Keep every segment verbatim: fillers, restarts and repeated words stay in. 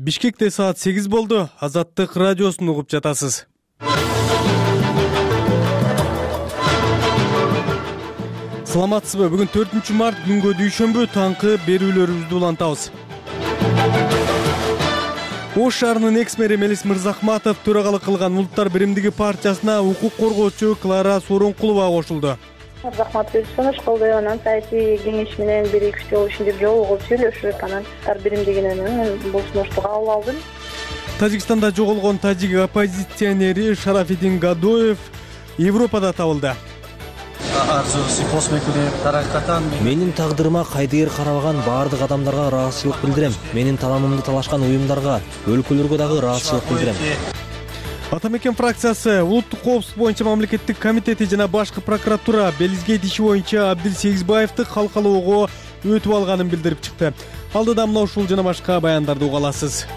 Бишкекте саат сегиз болду. Азаттык радиосун угуп жатасыз. Саламатсызбы? Бүгүн төртүнчү март күнгө дүйшөмбү таңкы берүүлөрүбүздү улантабыз. Ош шаарынын экс-мэри Мелис Мырзахматов төрагалык кылган Улуттар биримдиги партиясына укук коргоочу Клара Сооронкулова кошулду. Мырзахматов колдой анан саясий кеңеш менен бирикиштүү болуш үчүн деп жолугуп сүйлөшүп, анан Улуттар биримдигинен бул сунушту кабыл алдым. Тажикстанда жоголгон тажик оппозиционери Шарафиддин Гадоев Европада табылды. Менин тагдырыма кайдыгер карабаган баардык адамдарга ыраазычылык билдирем. Менин таламымды талашкан уюмдарга, өлкөлөргө дагы ыраазычылык билдирем. Атамекен фракциясы улуттук коопсуздук боюнча мамлекеттик комитети жана башкы прокуратура Белизгейт иши боюнча Абдил Сегизбаевди калкалоого өтүп алганын билдирип чыкты. Алдыда мына ушул жана башка баяндарды уга аласыз.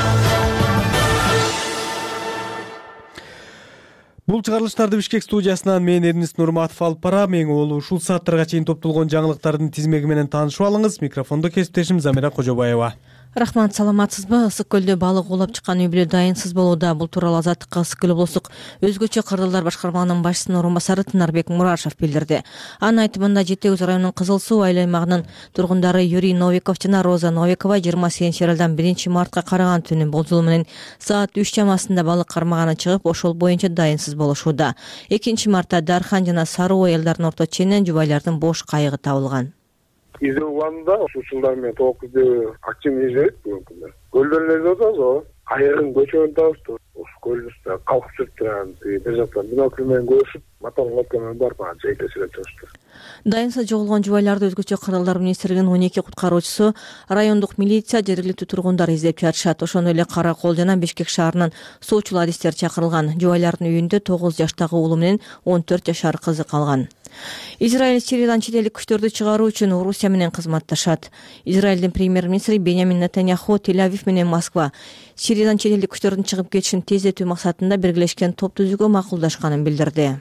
Бул чыгарылыштарды Бишкек студиясынан мен Эрнис Нурматов алып барам. Эң олу ушул сааттарга чейин топтолгон жаңылыктардын тизмеги менен таанышып алыңыз. Микрофондо кесиптешим Замира Кожобаева. Рахмат, саламатсызбы? Ысык көлдө балык оолап чыккан үй бүлө дайынсыз болууда. Бул тууралуу Азаттыкка Ысык көл облустук өзгөчө кырдалдар башкармалыгынын башчысынын орун басары Тынарбек Мурашев билдирди. Анын айтымында Жети Көз районунун Кызыл Суу айыл аймагынын тургундары Юрий Новиков жана Роза Новикова жыйырма сегизинчи февралдан биринчи мартка караган түнү болжолу менен саат үч чамасында балык кармаганы чыгып, ошол боюнча дайынсыз болушууда. экинчи мартта Дархан жана Саруу айылдарынын орто ченинен жубайлардын бош кайыгы табылган. Издөө убагында ушулар менен токузду активный издейт бүгүнкү күндө. Көлдөн эле атабыз, кайыгын көчөгөн табызды. Ушул көлдүн үстүнө калкып жүрүп турган бир жактан бинокль менен көрүшүп, мотор лодка менен барып анан жейдесип чыгышты. Дайынсыз жоголгон жубайларды өзгөчө кырдалдар министрлигинин он эки куткаруучусу, райондук милиция, жергиликтүү тургундар издеп жатышат. Ошондой эле Каракол жана Бишкек шаарынын соочул адистер чакырылган. Жубайлардын үйүндө тогуз жаштагы уулу менен он төрт жашар кызы калган. Израиль Сириядан чет элдик күчтөрдү чыгаруу үчүн Орусия менен кызматташат. Израилдин премьер-министри Беньямин Нетаньяху Тель-Авив менен Москва Сириядан чет элдик күчтөрдүн чыгып кетишин тездетүү максатында биргелешкен топ түзүүгө макулдашканын билдирди.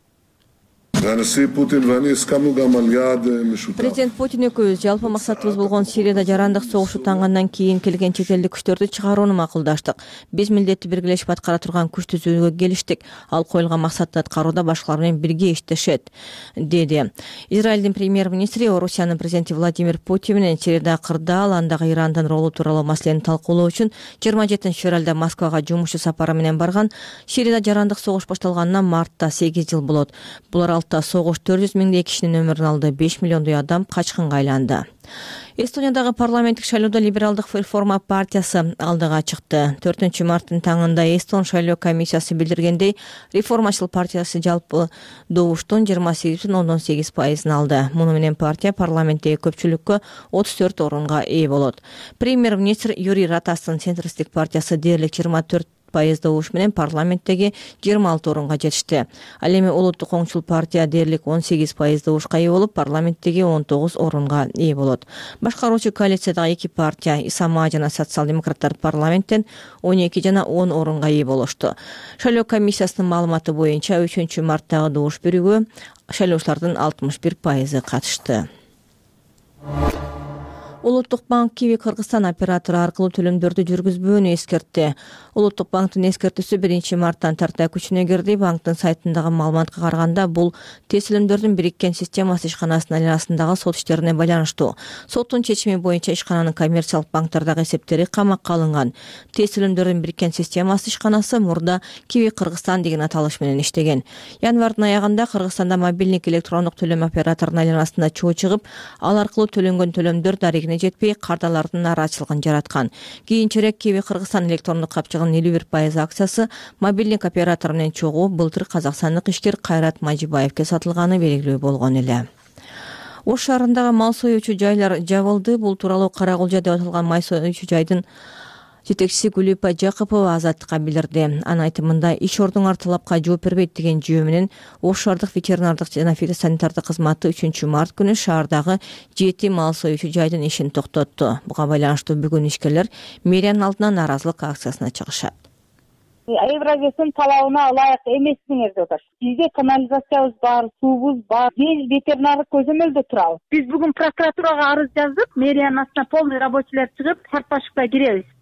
Президент Путин экөөбүз жалпы максатыбыз болгон Сирияда жарандык согуш утангандан кийин келген чет элдик күчтөрдү чыгарууну макулдаштык. Биз милдетти биргелешип аткара турган күч түзүүгө келиштик. Ал коюлган максатты аткарууда башкалар менен бирге иштешет, деди. Израилдин премьер-министри Орусиянын президенти Владимир Путин менен Сирияда кырдаал, андагы Ирандын ролу тууралуу маселени талкуулоо үчүн жыйырма жетинчи февралда Москвага жумушчу сапары менен барган. Сирияда жарандык согуш башталганына мартта сегиз жыл болот. Булар алтыда согуш төрт жүз миңдей кишинин өмүрүн алды, беш миллиондой адам качкынга айланды. Эстониядагы парламенттик шайлоодо либералдык реформа партиясы алдыга чыкты. төртүнчү марттын таңында Эстон шайлоо комиссиясы билдиргендей, реформачыл партиясы жалпы добуштун жыйырма сегиз бүтүн ондон сегиз пайызын алды. Муну менен партия парламенттеги көпчүлүккө отуз төрт орунга ээ болот. Премьер-министр Юрий Ратастын центристтик партиясы дээрлик жыйырма төрт пайыз добуш менен парламенттеги жыйырма алты орунга жетишти. Ал эми улуттук оңчул партия дээрлик он сегиз пайыз добушка ээ болуп, парламенттеги он тогуз орунга ээ болот. Башкаруучу коалициядагы эки партия, Исама жана социал-демократтар парламенттен он эки жана он орунга ээ болушту. Шайлоо комиссиясынын маалыматы боюнча үчүнчү марттагы добуш берүүгө шайлоочулардын алтымыш бир пайызы катышты. Улуттук банк Киви Кыргызстан оператору аркылуу төлөмдөрдү жүргүзбөөнү эскертти. Улуттук банктын эскертүүсү биринчи марттан тарта күчүнө кирди. Банктын сайтындагы маалыматка караганда, бул тесилимдөрдүн бириккен системасы ишканасынын айланасындагы сот иштерине байланыштуу. Соттун чечими боюнча ишкананын коммерциялык банктардагы эсептери камакка алынган. Тесилимдөрдүн бириккен системасы ишканасы мурда Киви Кыргызстан деген аталыш менен иштеген. Январдын аягында Кыргызстанда мобилдик электрондук төлөм операторунун айланасында чоо чыгып, ал аркылуу төлөнгөн төлөмдөр дарегине жетпей кардалардын нааразычылыгын жараткан. Кийинчерээк Киви Кыргызстан электрондук капчыгынын элүү бир пайыз акциясы мобилдик оператор менен чогуу былтыр казакстандык ишкер Кайрат Мажибаевке сатылганы белгилүү болгон эле. Ош шаарындагы мал союучу жайлар жабылды. Бул тууралуу Каракулжа деп аталган май союучу жайдын жетекчиси Гүлүпа Жакыпова Азаттыкка билдирди. Анын айтымында иш ордуңар талапка жооп бербейт деген жүйө менен Ош шаардык ветеринардык жана фитосанитардык кызматы үчүнчү март күнү шаардагы жети мал союучу жайдын ишин токтотту. Буга байланыштуу бүгүн ишкерлер мэриянын алдына нааразылык акциясына чыгышат. Евразиясынын талабына ылайык эмессиңер деп атат. Бизде канализациябыз бар, суубуз бар, биз ветеринардык көзөмөлдө турабыз. Биз бүгүн прокуратурага арыз жаздык, мэриянын астына полный рабочийлер чыгып, сарпашыкка киребиз.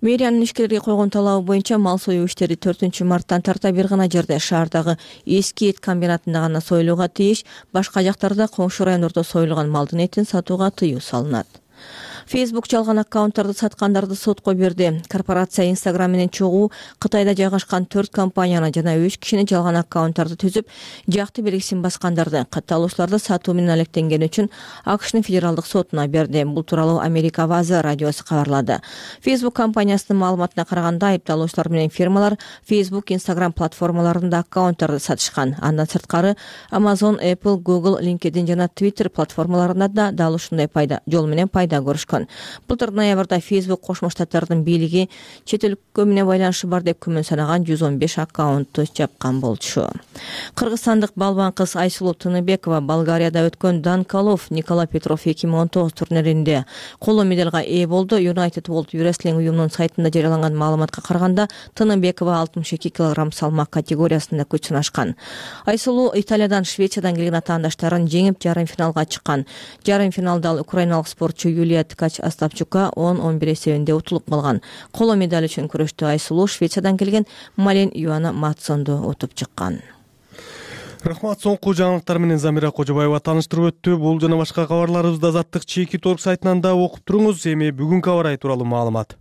Мэриянын ишкерлерге койгон талабы боюнча мал союу иштери төртүнчү марттан тарта бир гана жерде шаардагы эски эт комбинатында гана союлууга тийиш, башка жактарда коңшу райондордо союлган малдын этин сатууга тыюу салынат. Facebook жалган аккаунттарды саткандарды сотко берди. Корпорация Instagram менен чогуу Кытайда жайгашкан төрт компанияны жана үч кишини жалган аккаунттарды түзүп, жакты белгисин баскандарды, катталуучуларды сатуу менен алектенгени үчүн АКШнын федералдык сотуна берди. Бул тууралуу Америка Авазы радиосу кабарлады. Facebook компаниясынын маалыматына караганда, айыпталуучулар менен фирмалар Facebook, Instagram платформаларында аккаунттарды сатышкан. Андан сырткары Amazon, Apple, Google, LinkedIn жана Twitter платформаларында да дал ушундай пайда жол менен пайда көрүшкөн. Былтыр ноябрда Facebook Кошмо Штаттардын бийлиги чет өлкө менен байланышы бар деп күмөн санаган жүз он беш аккаунтту жапкан болчу. Кыргызстандык балбан кыз Айсулуу Тыныбекова Болгарияда өткөн Данкалов Николай Петров эки миң он тогуз турниринде коло медалга ээ болду. United World Wrestling уюмунун сайтында жарыяланган маалыматка караганда, Тыныбекова алтымыш эки килограмм салмак категориясында күч сынашкан. Айсулуу Италиядан, Швециядан келген атаандаштарын жеңип жарым финалга чыккан. Жарым финалда ал украиналык спортчу Юлия Ткач Остапчукка он он бир эсебинде утулуп калган. Коло медаль үчүн күрөштө Айсулуу Швециядан келген Мален Юана Матсонду утуп чыккан. Рахмат, соңку жаңылыктар менен Замира Кожобаева тааныштырып өттү. Бул жана башка кабарларыбызды Азаттык чеки торг сайтынан да окуп туруңуз. Эми бүгүнкү аба ырайы тууралуу маалымат.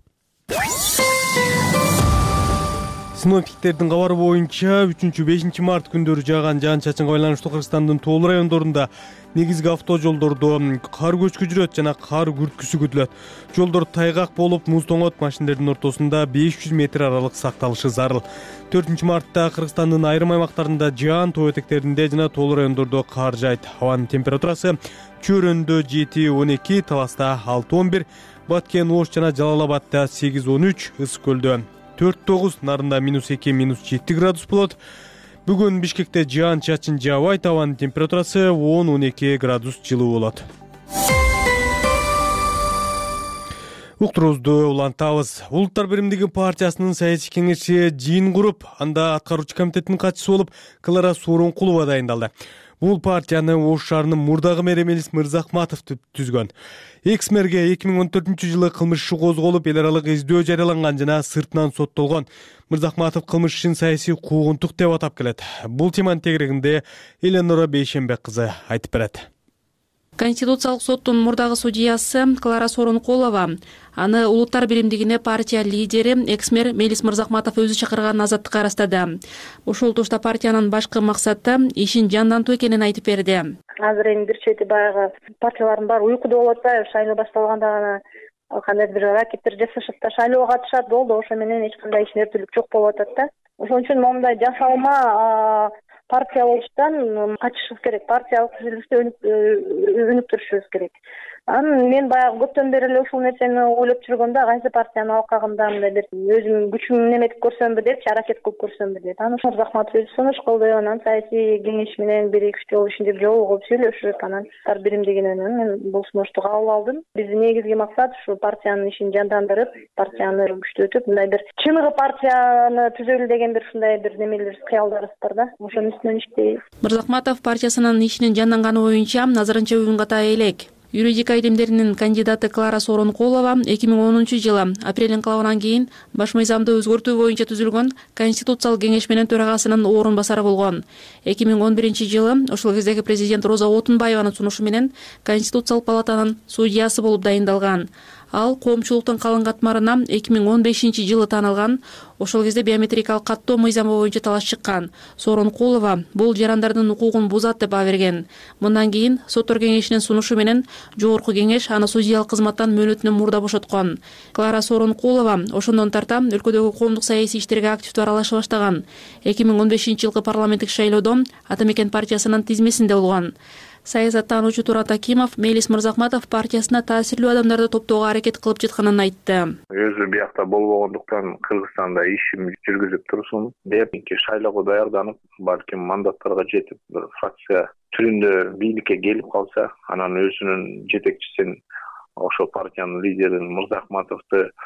Синоптиктердин кабары боюнча үчүнчү бешинчи март күндөрү жааган жаан-чачынга байланыштуу Кыргызстандын тоолуу райондорунда негизги автожолдордо кар көчкү жүрөт жана кар күрткүсү күтүлөт. Жолдор тайгак болуп, муз тоңот, машиналердин ортосунда беш жүз метр аралык сакталышы зарыл. төртүнчү мартта Кыргызстандын айрым аймактарында жаан, тоо этектеринде жана тоолуу райондордо кар жайт. Абанын температурасы Чөйрөндө жети он эки, Таласта алты он бир, Баткен, Ош жана Жалал-Абадда сегиз он үч, Ысык көлдө төрт тогуз, Нарында минус эки минус жети градус болот. Бүгүн Бишкекте жаан-чачын жаабайт, абанын температурасы он он эки градус жылуу болот. Уктуруубузду улантабыз. Улуттар биримдиги партиясынын саясий кеңеши жыйын куруп, анда аткаруучу комитеттин катчысы болуп Клара Сооронкулова дайындалды. Бул партияны Ош шаарынын мурдагы мэри Мелис Мырзахматов түзгөн. Экс-мэрге эки миң он төртүнчү жылы кылмыш иши козголуп, эл аралык издөө жарыяланган жана сыртынан соттолгон. Мырзахматов кылмыш ишин саясий куугунтук деп атап келет. Бул теманын тегерегинде Эленора Бейшембек кызы айтып берет. Конституциялык соттун мурдагы судьясы Клара Сооронкулова аны улуттар биримдигине партия лидери экс-мэр Мелис Мырзахматов өзү чакырган азаттыкка арастады. Ушул тушта партиянын башкы максаты ишин жандантуу экенин айтып берди. Азыр эми бир чети баягы партиялардын баары уйкуда болуп атпайбы, шайлоо башталганда гана кандайдыр бир ракеттер жасашат да шайлоого катышат болду, ошо менен эч кандай ишмердүүлүк жок болуп атат да. Ошон үчүн момундай жасалма партия болуштан качышыбыз керек, партиялык түзүлүштү өнүктүрүшүбүз керек. Анан мен баягы көптөн бери эле ушул нерсени ойлоп жүргөмдө, кайсы партияны алкагында мындай бир өзүм күчүмдү неметип көрсөмбү деп, аракет кылып көрсөмбү деп. Анан ошол Захматов өзү сунуш кылды, анан саясий кеңеш менен бир эки үч жолу ишиндеп жолугуп сүйлөшүп, анан тар биримдигинен мен бул сунушту кабыл алдым. Биздин негизги максат ушу партиянын ишин жандандырып, партияны күчтөтүп, мындай бир чыныгы партияны түзөлү деген бир ушундай бир немелер, кыялдарыбыз бар да. Ошонун үстүнөн иштейбиз. Мырзахматов партиясынын ишинин жанданганы боюнча назарынча бүгүн ката элек. Юридика илимдеринин кандидаты Клара Сооронкулова эки миң онунчу жылы апрель инкылабынан кийин баш мыйзамды өзгөртүү боюнча түзүлгөн Конституциялык кеңеш менен төрагасынын орун басары болгон. эки миң он биринчи жылы ошол кездеги президент Роза Отунбаеванын сунушу менен Конституциялык палатанын судьясы болуп дайындалган. Ал коомчулуктун калың катмарына эки миң он бешинчи жылы таанылган. Ошол кезде биометрикалык каттоо мыйзамы боюнча талаш чыккан. Сооронкулова бул жарандардын укугун бузат деп баа берген. Мындан кийин соттор кеңешинин сунушу менен жогорку кеңеш аны судьялык кызматтан мөөнөтүнөн мурда бошоткон. Клара Сооронкулова ошондон тарта өлкөдөгү коомдук саясий иштерге активдүү аралаша баштаган. эки миң он бешинчи жылкы парламенттик шайлоодо Ата Мекен партиясынын тизмесинде болгон. Саясаттануучу Турат Акимов Мелис Мырзахматов партиясына таасирлүү адамдарды топтоого аракет кылып жатканын айтты. Өзү биякта болбогондуктан Кыргызстанда ишим жүргүзүп турсун деп, шайлоого даярданып, балким мандаттарга жетип, бир фракция түрүндө бийликке келип калса, анан өзүнүн жетекчисин, ошо партиянын лидерин Мырзахматовду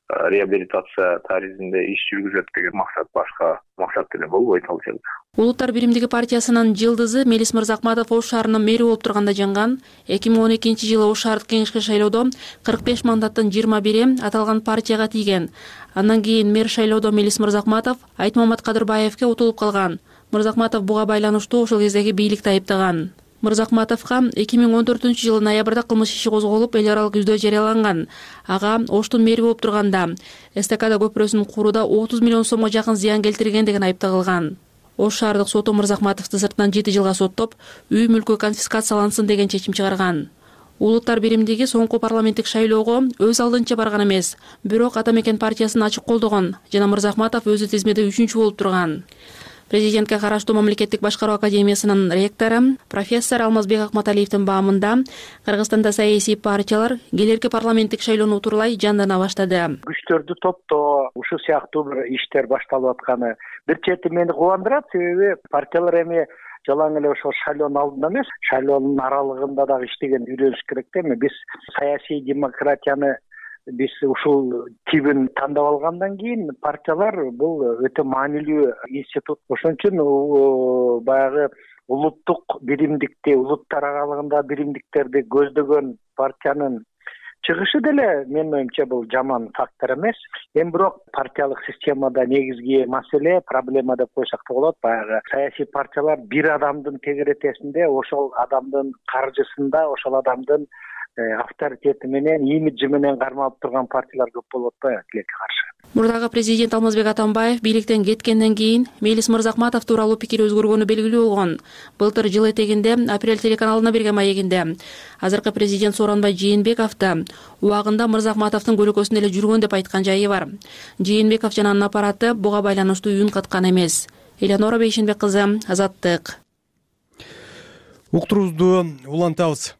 реабилитация тарихинде иш жүргүзөт деген максат башка максат деле болбойт ал жерде. Улуттар биримдиги партиясынын жылдызы Мелис Мырзакматов Ош шаарынын мэри болуп турганда жанган. эки миң он экинчи жылы Ош шаардык кеңешке шайлоодо кырк беш мандаттын жыйырма бири аталган партияга тийген. Андан кийин мэр шайлоодо Мелис Мырзакматов Айтмамат Кадырбаевке утулуп калган. Мырзакматов буга байланыштуу ошол кездеги бийликти айыптаган. Мырзакматовго эки миң он төртүнчү жылы ноябрда кылмыш иши козголуп, эл аралык издөө жарыяланган. Ага Оштун мэри болуп турганда Эстакада көпүрөсүн курууда отуз миллион сомго жакын зыян келтирген деген айып тагылган. Ош шаардык соту Мырзакматовду сыртынан жети жылга соттоп, үй мүлкү конфискациялансын деген чечим чыгарган. Улуттар биримдиги соңку парламенттик шайлоого өз алдынча барган эмес, бирок Ата Мекен партиясын ачык колдогон жана Мырзакматов өзү тизмеде үчүнчү болуп турган. Президентке караштуу мамлекеттик башкаруу академиясынын ректору профессор Алмазбек Акматалиевдин баамында Кыргызстанда саясий партиялар келерки парламенттик шайлоону утурлай жандана баштады. Күчтөрдү топтоо ушул сыяктуу бир иштер башталып атканы бир чети мени кубандырат, себеби партиялар эми жалаң эле ошол шайлоонун алдында эмес, шайлоонун аралыгында дагы иштеген үйрөнүш керек да. Эми биз саясий демократияны биз ушул тибин тандап алгандан кийин партиялар бул өтө маанилүү институт. Ошон үчүн баягы улуттук биримдикти, улуттар аралыгында биримдиктерди көздөгөн партиянын чыгышы деле менин оюмча бул жаман фактор эмес. Эми бирок партиялык системада негизги маселе, проблема деп койсок да болот. Баягы саясий партиялар бир адамдын тегеретесинде, ошол адамдын каржысында, ошол адамдын авторитети менен, имиджи менен кармалып турган партиялар көп болуп атпайбы тилекке каршы. Мурдагы президент Алмазбек Атамбаев бийликтен кеткенден кийин Мелис Мырзакматов тууралуу пикири өзгөргөнү белгилүү болгон. Былтыр жыл этегинде Апрель телеканалына берген маегинде азыркы президент Сооронбай Жээнбеков да убагында Мырзакматовдун көлөкөсүндө эле жүргөн деп айткан жайы бар. Жээнбеков жана анын аппараты буга байланыштуу үн каткан эмес. Элеонора Бейшенбек кызы, Азаттык. Уктуруубузду улантабыз.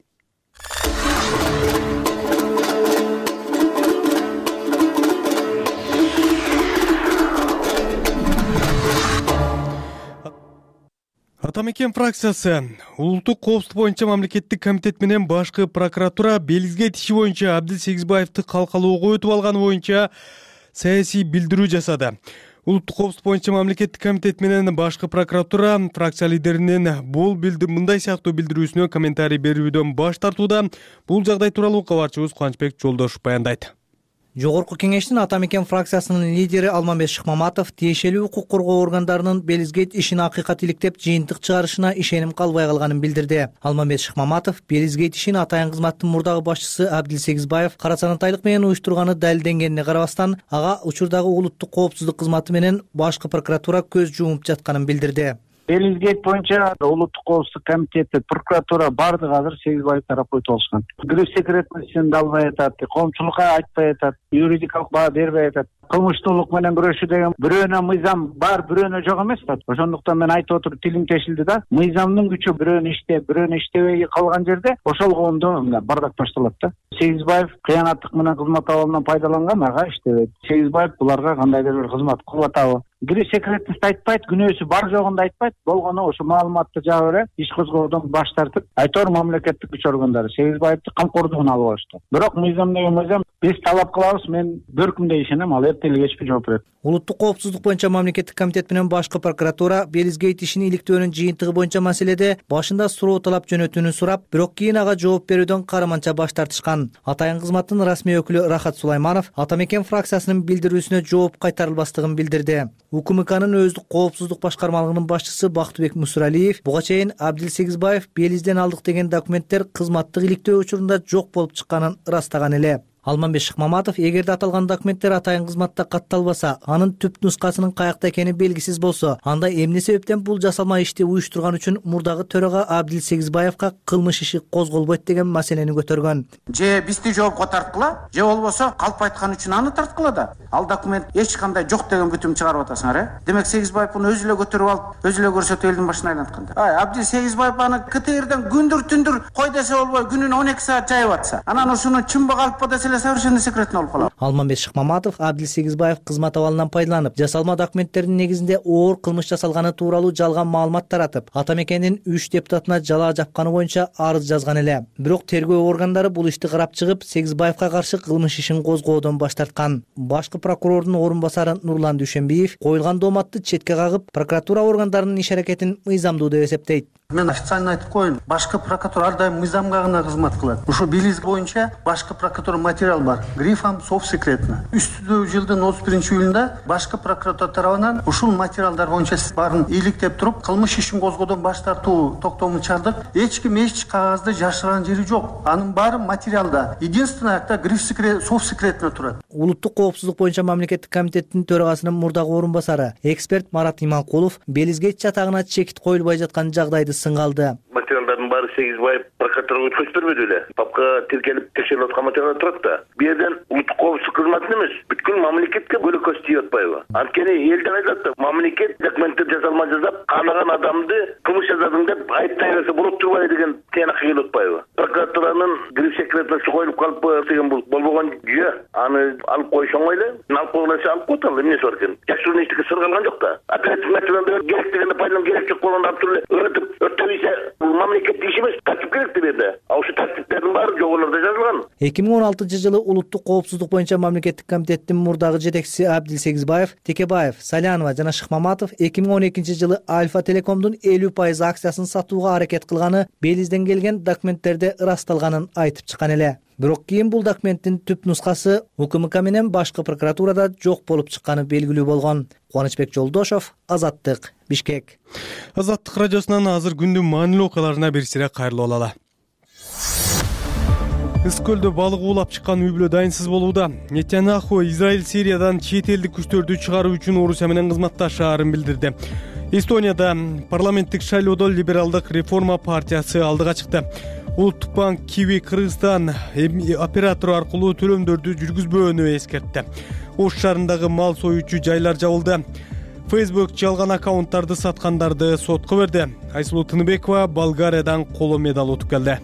Ата Мекен фракциясы улуттук коопсуздук боюнча мамлекеттик комитет менен башкы прокуратура Белизгейт иши боюнча Абдил Сегизбаевди калкалоого өтүп алганы боюнча саясий билдирүү жасады. Улуттук коопсуздук боюнча мамлекеттик комитет менен башкы прокуратура фракция лидеринин бул билдир мындай сыяктуу билдирүүсүнө комментарий берүүдөн баш тартууда. Бул жагдай тууралуу кабарчыбыз Кубанычбек Жолдошов баяндайт. Жогорку кеңештин Ата Мекен фракциясынын лидери Алмамбет Шыкмаматов тиешелүү укук коргоо органдарынын Белизгейт ишин акыйкат иликтеп жыйынтык чыгарышына ишеним калбай калганын билдирди. Алмамбет Шыкмаматов Белизгейт ишин атайын кызматтын мурдагы башчысы Абдил Сегизбаев карачанатайлык менен уюштурганы далилденгенине карабастан, ага учурдагы улуттук коопсуздук кызматы менен башкы прокуратура көз жумуп жатканын билдирди. Белизгейт боюнча улуттук коопсуздук комитети, прокуратура бардыгы азыр Сегизбаев тарапы өтүп алышкан. Гриф секретностьун да албай атат, коомчулукка айтпай атат, юридикалык баа бербей атат. Кылмыштуулук менен күрөшүү деген бирөөнө мыйзам бар, бирөөнө жок эмес да. Ошондуктан мен айтып отуруп тилим тешилди да. Мыйзамдын күчү бирөөнө иштеп, бирөөнө иштебей калган жерде ошол коомдо бардак башталат да. Сегизбаев кыянаттык менен кызмат абалынан пайдаланган, ага иштебейт. Сегизбаев буларга кандайдыр бир кызмат кылып атабы? Гриф секретность айтпайт, күнөөсү бар жогун да айтпайт. Болгону ошо маалыматты жаба бере, иш козгоодон баш тартып, айтор мамлекеттик күч органдары Сегизбаевди камкордугуна алып алышты. Бирок мыйзам деген мыйзам, биз талап кылабыз, мен бөркүмдөй ишенем, ал эртең эле кечпи жооп берет. Улуттук коопсуздук боюнча мамлекеттик комитет менен башкы прокуратура Белизгейт ишин иликтөөнүн жыйынтыгы боюнча маселеде башында суроо талап жөнөтүүнү сурап, бирок кийин ага жооп берүүдөн караманча баш тартышкан. Атайын кызматтын расмий өкүлү Рахат Сулайманов Ата Мекен фракциясынын билдирүүсүнө жооп кайтарылбастыгын билдирди. УКМКнын өздүк коопсуздук башкармалыгынын башчысы Бактыбек Мусуралиев буга чейин Абдил Сегизбаев Белизден алдык деген документтер кызматтык иликтөө учурунда жок болуп чыкканын ырастаган эле. Алмамбет Шыкмаматов эгерде аталган документтер атайын кызматта катталбаса, анын түп нускасынын каякта экени белгисиз болсо, анда эмне себептен бул жасалма ишти уюштурган үчүн мурдагы төрага Абдил Сегизбаевка кылмыш иши козголбойт деген маселени көтөргөн. Же бизди жоопко тарткыла, же болбосо калп айткан үчүн аны тарткыла да. Ал документ эч кандай жок деген бүтүм чыгарып атасыңар, э? Демек Сегизбаев муну өзү эле көтөрүп алып, өзү эле көрсөтүп элдин башына айлантканда. Ай, Абдил Сегизбаев аны КТРден күндүр түндүр кой десе болбой, күнүнө он эки саат жайып атса, анан ушуну чынбы калппы десе эле эле совершенно секретно болуп калат. Алмамбет Шыкмаматов Абдил Сегизбаев кызмат абалынан пайдаланып, жасалма документтердин негизинде оор кылмыш жасалганы тууралуу жалган маалымат таратып, ата мекендин үч депутатына жалаа жапканы боюнча арыз жазган эле. Бирок тергөө органдары бул ишти карап чыгып, Сегизбаевка каршы кылмыш ишин козгоодон баш тарткан. Башкы прокурордун орун басары Нурлан Дүйшөнбиев коюлган дооматты четке кагып, прокуратура органдарынын иш аракетин мыйзамдуу деп эсептейт. Мен официально айтып коеюн, башкы прокуратура ар дайым мыйзамга гана кызмат кылат. Ушу Белиз боюнча башкы прокуратура материал бар, грифом совсекретно. Үстүдө жылдын отуз биринчи июлунда башкы прокуратура тарабынан ушул материалдар боюнча баарын иликтеп туруп, кылмыш ишин козгоодон баш тартуу токтомун чыгардык. Эч ким эч кагазды жашырган жери жок. Анын баары материалда. Единственное, акта гриф совсекретно турат. Улуттук коопсуздук боюнча мамлекеттик комитеттин төрагасынын мурдагы орун басары, эксперт Марат Иманкулов Белизгейт чатагына чекит коюлбай жаткан жагдайды сынга алды. Материалдардын баары Сегизбаев прокуратурага өткөзүп бербеди эле. Папка тиркелип текшерилип аткан материалдар турат да. Бу жерден улуттук коопсуздук кызматын эмес, бүткүл мамлекетке бөлөкөз тийип атпайбы? Анткени элден айтат да, мамлекет документтер жасалма жасап, канаган адамды кылмыш жасадың деп айыптай берсе болуп турбайбы деген тыянакка келип атпайбы? Прокуратуранын гриф секретносы коюлуп калыппы деген бул болбогон жүйө. Аны алып коюш оңой эле. Алып койгонча алып коет, эмнеси бар экен? Жашыруун эчтеке сыр калган жок да. Оперативный материалдар керек дегенде пайдаланып керек жок болгондо алып туруп өрөтүп, өртөбөйсө бул мамлекеттик иш эмес, тартип керек деп берди. А ошо тартиптердин баары жогоруларда жазылган. эки миң он алтынчы жылы улуттук коопсуздук боюнча мамлекеттик комитеттин мурдагы жетекчиси Абдил Сегизбаев, Текебаев, Салянова жана Шыкмаматов эки миң он экинчи жылы Альфа Телекомдун элүү пайыз акциясын сатууга аракет кылганы Белизден келген документтерде ырасталганын айтып чыккан эле. Бирок кийин бул документтин түп нускасы УКМК менен башкы прокуратурада жок болуп чыкканы белгилүү болгон. Кубанычбек Жолдошов, Азаттык, Бишкек. Азаттык радиосунан азыр күндүн маанилүү окуяларына бир сире кайрылып алалы. Ыс көлдө балык уулап чыккан үй бүлө дайынсыз болууда. Нетаньяху Израиль Сириядан чет элдик күчтөрдү чыгаруу үчүн Орусия менен кызматташаарын билдирди. Эстонияда парламенттик шайлоодо либералдык реформа партиясы алдыга чыкты. Улуттук банк Киви Кыргызстан оператору аркылуу төлөмдөрдү жүргүзбөөнү эскертти. Ош шаарындагы мал союучу жайлар жабылды. Facebook жалган аккаунттарды саткандарды сотко берди. Айсулуу Тыныбекова Болгариядан коло медаль утуп келди.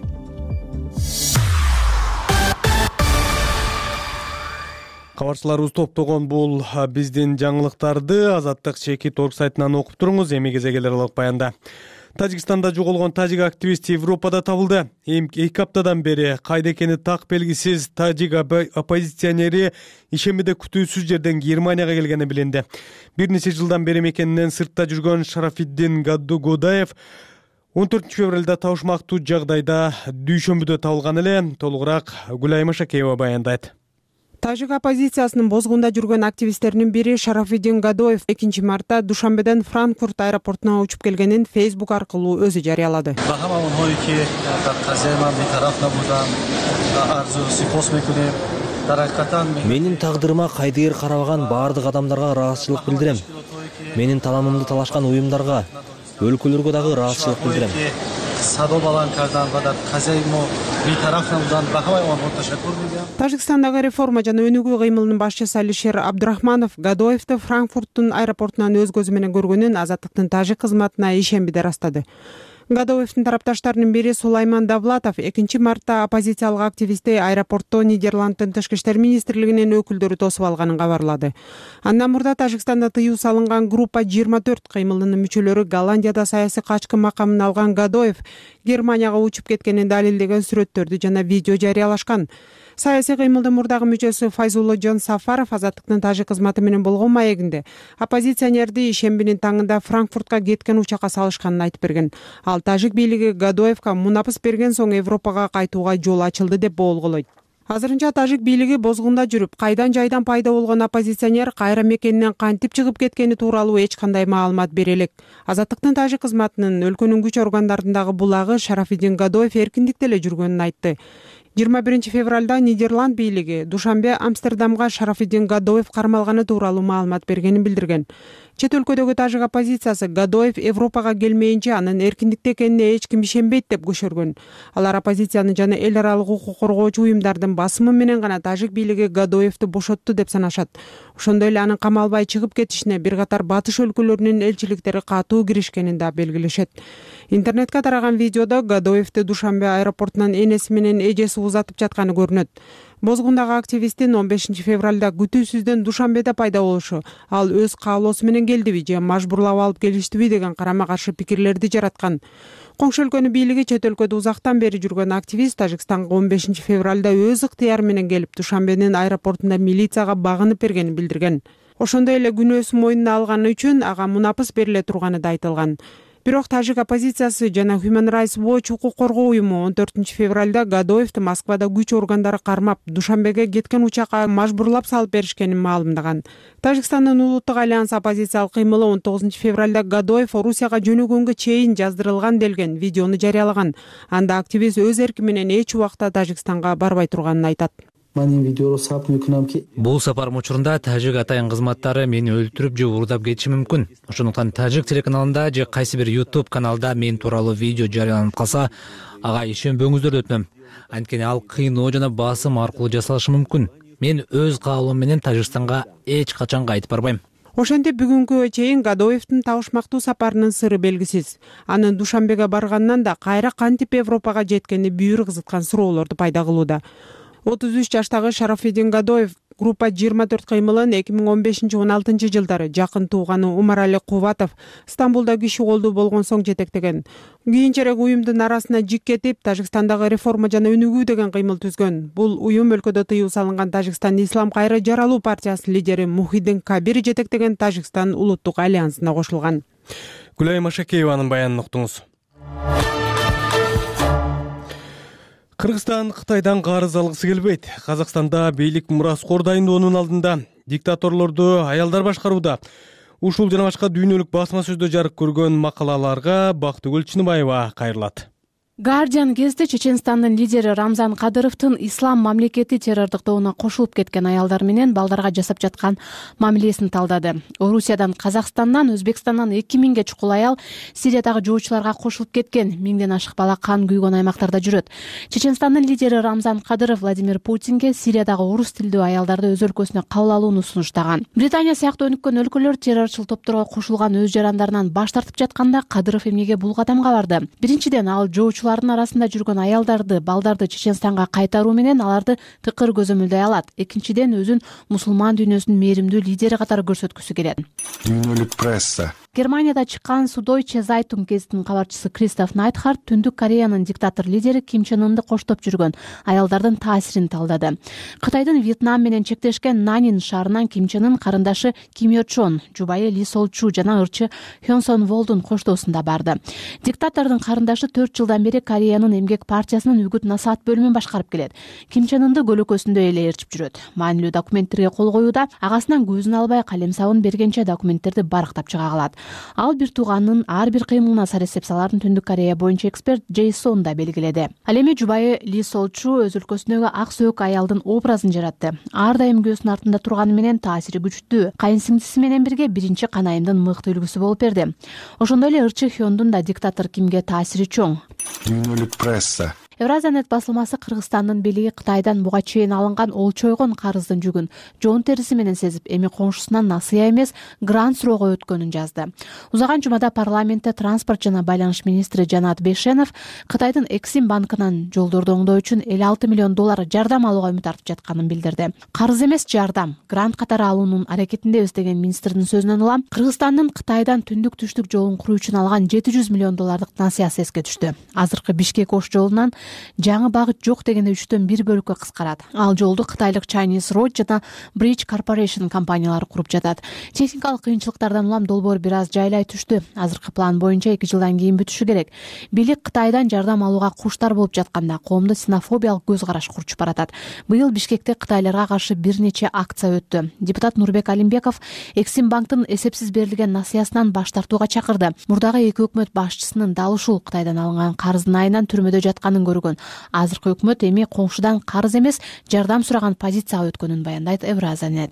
Кабарчыларыбыз топтогон бул биздин жаңылыктарды Азаттык чекит орг сайтынан окуп туруңуз. Эми кезек элек баянда. Тажикстанда жоголгон тажик активисти Европада табылды. Эки аптадан бери кайда экени так белгисиз тажик оппозиционери ишембиде күтүүсүз жерден Германияга келгени билинди. Бир нече жылдан бери мекенинен сыртта жүргөн Шарафиддин Гаддугудаев он төртүнчү февралда табышмактуу жагдайда дүйшөмбүдө табылган эле. Толугураак Гүлайым Шакеева баяндайт. Тажик оппозициясынын бозгунда жүргөн активисттеринин бири Шарафиддин Гадоев экинчи мартта Душанбеден Франкфурт аэропортуна учуп келгенин Facebook аркылуу өзү жарыялады. Менин тагдырыма кайдыгер карабаган баардык адамдарга ыраазычылык билдирем. Менин таанымымды талашкан уюмдарга, өлкөлөргө дагы ыраазычылык билдирем. Тажикстандагы реформа жана өнүгүү кыймылынын башчысы Алишер Абдурахманов Гадоевди Франкфурттун аэропортунан өз көзү менен көргөнүн Азаттыктын тажик кызматына ишембиде ырастады. Гадоевдин тарапташтарынын бири Сулайман Давлатов экинчи мартта оппозициялык активистти аэропортто Нидерланддын тышкы иштер министрлигинин өкүлдөрү тосуп алганын кабарлады. Андан мурда Тажикстанда тыюу салынган группа жыйырма төрт кыймылынын мүчөлөрү Голландияда саясий качкын макамын алган Гадоев Германияга учуп кеткенин далилдеген сүрөттөрдү жана видео жарыялашкан. Саясий кыймылдын мурдагы мүчөсү Файзулло Жон Сафаров Азаттыктын тажик кызматы менен болгон маегинде оппозиционерди ишембинин таңында Франкфуртка кеткен учакка салышканын айтып берген. Ал тажик бийлиги Гадоевка мунапыс берген соң Европага кайтууга жол ачылды деп боолголойт. Азырынча тажик бийлиги бозгунда жүрүп, кайдан жайдан пайда болгон оппозиционер кайра мекенинен кантип чыгып кеткени тууралуу эч кандай маалымат бере элек. Азаттыктын тажик кызматынын өлкөнүн күч органдарындагы булагы Шарафиддин Гадоев эркиндикте эле жүргөнүн айтты. жыйырма биринчи февралда Нидерланд бийлиги Душанбе Амстердамга Шарафиддин Гадоев кармалганы тууралуу маалымат бергенин билдирген. Чет өлкөдөгү тажик оппозициясы Гадоев Европага келмейинче анын эркиндикте экенине эч ким ишенбейт деп көшөргөн. Алар оппозицияны жана эл аралык укук коргоочу уюмдардын басымы менен гана тажик бийлиги Гадоевди бошотту деп санашат. Ошондой эле анын камалбай чыгып кетишине бир катар батыш өлкөлөрүнүн элчиликтери катуу киришкенин да белгилешет. Интернетке тараган видеодо Гадоевди Душанбе аэропортунан энеси менен эжеси узатып жатканы көрүнөт. Бозгундагы активисттин он бешинчи февралда күтүүсүздөн Душанбеде пайда болушу ал өз каалоосу менен келдиби же мажбурлап алып келиштиби деген карама каршы пикирлерди жараткан. Коңшу өлкөнүн бийлиги чет өлкөдө узактан бери жүргөн активист Тажикстанга он бешинчи февралда өз ыктыяры менен келип Душанбенин аэропортунда милицияга багынып бергенин билдирген. Ошондой эле күнөөсүн мойнуна алганы үчүн ага мунапыс бериле турганы да айтылган. Бирок тажик оппозициясы жана Human Rights Watch укук коргоо уюму он төртүнчү февралда Гадоевди Москвада күч органдары кармап, Душанбеге кеткен учакка мажбурлап салып беришкенин маалымдаган. Тажикстандын улуттук альянс оппозициялык кыймылы он тогузунчу февралда Гадоев Орусияга жөнөгөнгө чейин жаздырылган делген видеону жарыялаган. Анда активист өз эрки менен эч убакта Тажикстанга барбай турганын айтат. Бул сапар учурунда тажик атайын кызматтары мени өлтүрүп же уурдап кетиши мүмкүн. Ошондуктан тажик телеканалында же кайсы бир YouTube каналда мен тууралуу видео жарыяланып калса, ага ишенбөңүздөр деп өтүнөм. Анткени ал кыйноо жана басым аркылуу жасалышы мүмкүн. Мен өз каалоом менен Тажикстанга эч качан кайтып барбайм. Ошентип бүгүнкү чейин Гадоевдин табышмактуу сапарынын сыры белгисиз. Анын Душанбеге баргандан да кайра кантип Европага жеткени бүйүр кызыткан суроолорду пайда кылууда. отуз үч жаштагы Шарафиддин Гадоев группа жыйырма төрт кыймылын эки миң он бешинчи он алтынчы жылдары жакын тууганы Умарали Кубатов Стамбулда киши колдуу болгон соң жетектеген. Кийинчерээк уюмдун арасына жик кетип, Тажикстандагы реформа жана өнүгүү деген кыймыл түзгөн. Бул уюм өлкөдө тыюу салынган Тажикстан Ислам кайра жаралуу партиясынын лидери Мухиддин Кабир жетектеген Тажикстан улуттук альянсына кошулган. Гүлай Машакееванын баянын уктуңуз. Кыргызстан Кытайдан карыз алгысы келбейт. Казакстанда бийлик мураскор дайындоонун алдында диктаторлорду аялдар башкарууда. Ушул жана башка дүйнөлүк басма сөздө жарык көргөн макалаларга Бактыгүл Чыныбаева кайрылат. Guardian гезити Чеченстандын лидери Рамзан Кадыровдун ислам мамлекети террордуктоонуна кошулуп кеткен аялдар менен балдарга жасап жаткан мамилесин талдады. Орусиядан, Казакстандан, Өзбекстандан эки миңге чукул аял Сириядагы жоочуларга кошулуп кеткен. Миңден ашык бала кан күйгөн аймактарда жүрөт. Чеченстандын лидери Рамзан Кадыров Владимир Путинге Сириядагы орус тилдүү аялдарды өз өлкөсүнө кабыл алууну сунуштаган. Британия сыяктуу өнүккөн өлкөлөр террорчул топторго кошулган өз жарандарынан баш тартып жатканда Кадыров эмнеге бул кадамга барды? Биринчиден, ал жоочулар арасында жүргөн аялдарды, балдарды Чеченстанга кайтаруу менен аларды тыкыр көзөмөлдөй алат. Экинчиден, өзүн мусулман дүйнөсүнүн мээримдүү лидери катары көрсөткүсү келет. Дүйнөлүк пресса. Германияда чыккан Süddeutsche Zeitung гезитинин кабарчысы Кристоф Найтхарт Түндүк Кореянын диктатор лидери Ким Чен Ынды коштоп жүргөн аялдардын таасирин талдады. Кытайдын Вьетнам менен чектешкен Нанин шаарынан Ким Чен Ын карындаш Ким Йо Чон, жубайы Ли Сол Чу жана ырчы Хён Сон Волдун коштоосунда барды. Диктатордун карындашы төрт жылдан бери Кореянын эмгек партиясынын үгүт насаат бөлүмүн башкарып келет. Ким Чен Ынды көлөкөсүндө эле ээрчип жүрөт. Маанилүү документтерге кол коюуда агасынан көзүн албай калем сабын бергенче документтерди барактап чыга калат. Ал бир тууганынын ар бир кыймылына сар эсеп саларын Түндүк Корея боюнча эксперт Джейсон да белгиледи. Ал эми жубайы Ли Сол Чу өз өлкөсүндөгү ак сөөк аялдын образын жаратты. Ар дайым көзүнүн артында турганы менен таасири күчтүү. Кайын сиңдиси менен бирге биринчи канайымдын мыкты үлгүсү болуп берди. Ошондой эле ырчы Хёндун да диктатор Кимге таасири чоң. Дүйнөлүк пресса. Евразиянет басылмасы Кыргызстандын бийлиги Кытайдан буга чейин алынган олчойгон карыздын жүгүн жоон териси менен сезип, эми коңшусунан насыя эмес, грант суроого өткөнүн жазды. Узаган жумада парламентте транспорт жана байланыш министри Жанат Бейшенов Кытайдын Эксим банкынан жолдорду оңдоо үчүн элүү алты миллион доллар жардам алууга үмүт артып жатканын билдирди. Карыз эмес, жардам, грант катары алуунун аракетиндебиз деген министрдин сөзүнөн улам Кыргызстандын Кытайдан түндүк түштүк жолун куруу үчүн алган жети жүз миллион доллардык насыясы эске түштү. Азыркы Бишкек-Ош жолунан жаңы багыт жок дегенде үчтөн бир бөлүккө кыскарат. Ал жолду кытайлык Chinese Road жана Bridge Corporation компаниялары куруп жатат. Техникалык кыйынчылыктардан улам долбоор бир аз жайлай түштү. Азыркы план боюнча эки жылдан кийин бүтүшү керек. Бийлик Кытайдан жардам алууга куштар болуп жатканда коомдо синофобиялык көз караш курчуп баратат. Быйыл Бишкекте кытайларга каршы бир нече акция өттү. Депутат Нурбек Алимбеков Эксим банктын эсепсиз берилген насыясынан баш тартууга чакырды. Мурдагы эки өкмөт башчысынын дал ушул Кытайдан алынган карыздын айынан түрмөдө жатканын көргөн. Азыркы өкмөт эми коңшудан карыз эмес, жардам сураган позицияга өткөнүн баяндайт Евразиянет.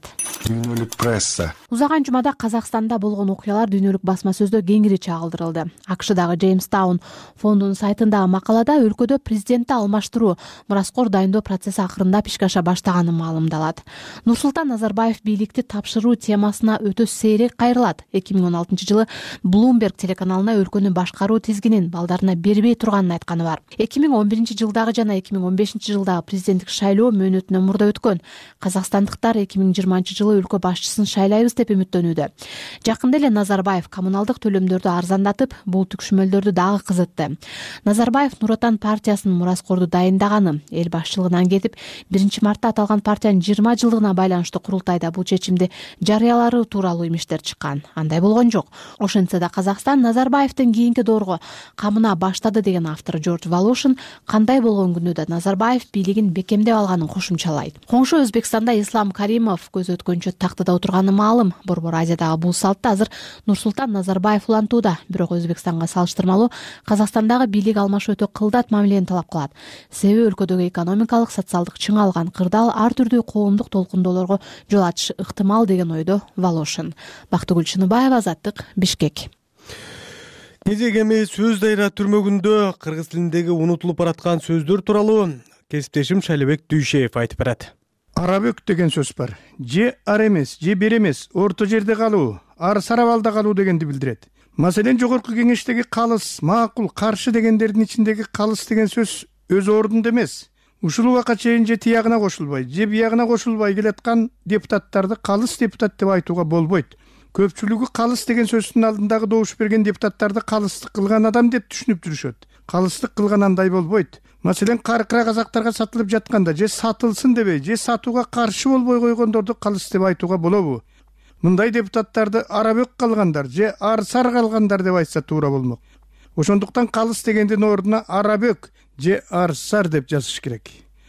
Дүйнөлүк пресса. Узаган жумада Казакстанда болгон окуялар дүйнөлүк басма сөздө кеңири чагылдырылды. АКШдагы Джеймстаун фондунун сайтындагы макалада өлкөдө президентти алмаштыруу мураскор дайындоо процесси акырындап ишке аша баштаганы маалымдалат. Нурсултан Назарбаев бийликти тапшыруу темасына өтө сейрек кайрылат. эки миң он алтынчы жылы Bloomberg телеканалына өлкөнү башкаруу тизгинин балдарына бербей турганын айтканы бар. эки миң он биринчи жылдагы жана эки миң он бешинчи жылдагы президенттик шайлоо мөөнөтүнөн мурда өткөн. Казакстандыктар эки миң жыйырманчы жылы өлкө башчысын шайлайбыз деп үмүттөнүүдө. Жакында эле Назарбаев коммуналдык төлөмдөрдү арзандатып, бул түкшүмөлдөрдү дагы кызытты. Назарбаев Нур Отан партиясынын мураскорду дайындаганы, эл башчылыгынан кетип, биринчи мартта аталган партиянын жыйырма жылдыгына байланыштуу курултайда бул чечимди жарыялары тууралуу имиштер чыккан. Андай болгон жок. Ошентсе да Казакстан Назарбаевдин кийинки доорго камына баштады деген автор Жорж Волошин кандай болгон күндө да Назарбаев бийлигин бекемдеп алганын кошумчалайт. Коңшу Өзбекстанда Ислам Каримов көз өткөнчө тактыда отурганы маалым. Борбор Азиядагы бул салтты азыр Нурсултан Назарбаев улантууда. Бирок Өзбекстанга салыштырмалуу Казакстандагы бийлик алмашуу өтө кылдат мамилени талап кылат. Себеби өлкөдөгү экономикалык, социалдык чың алган кырдаал ар түрдүү коомдук толкундоолорго жол ачышы ыктымал деген ойдо Волошин. Бактыгүл Чыныбаева, Азаттык, Бишкек. Кезек эми сөз дайра түрмөгүндө кыргыз тилиндеги унутулуп бараткан сөздөр тууралуу кесиптешим Шайлебек Дүйшеев айтып берет. Арабөк деген сөз бар. Же ар эмес, же бер эмес, орто жерде калуу, ар сарабалда калуу дегенди билдирет. Маселен, жогорку кеңештеги калыс, макул, каршы дегендердин ичиндеги калыс деген сөз өз ордунда эмес. Ушул убакка чейин же тиягына кошулбай, же биягына кошулбай келаткан депутаттарды калыс депутат деп айтууга болбойт. Көпчүлүгү калыс деген сөздүн алдындагы добуш берген депутаттарды калыстык кылган адам деп түшүнүп жүрүшөт. Калыстык кылган андай болбойт. Маселен, каркыра казактарга сатылып жатканда же сатылсын дебей, же сатууга каршы болбой койгондорду калыс деп айтууга болобу? Мындай депутаттарды арабөк калгандар же арсар калгандар деп айтса туура болмок. Ошондуктан калыс дегендин ордуна арабөк же арсар деп жазыш керек.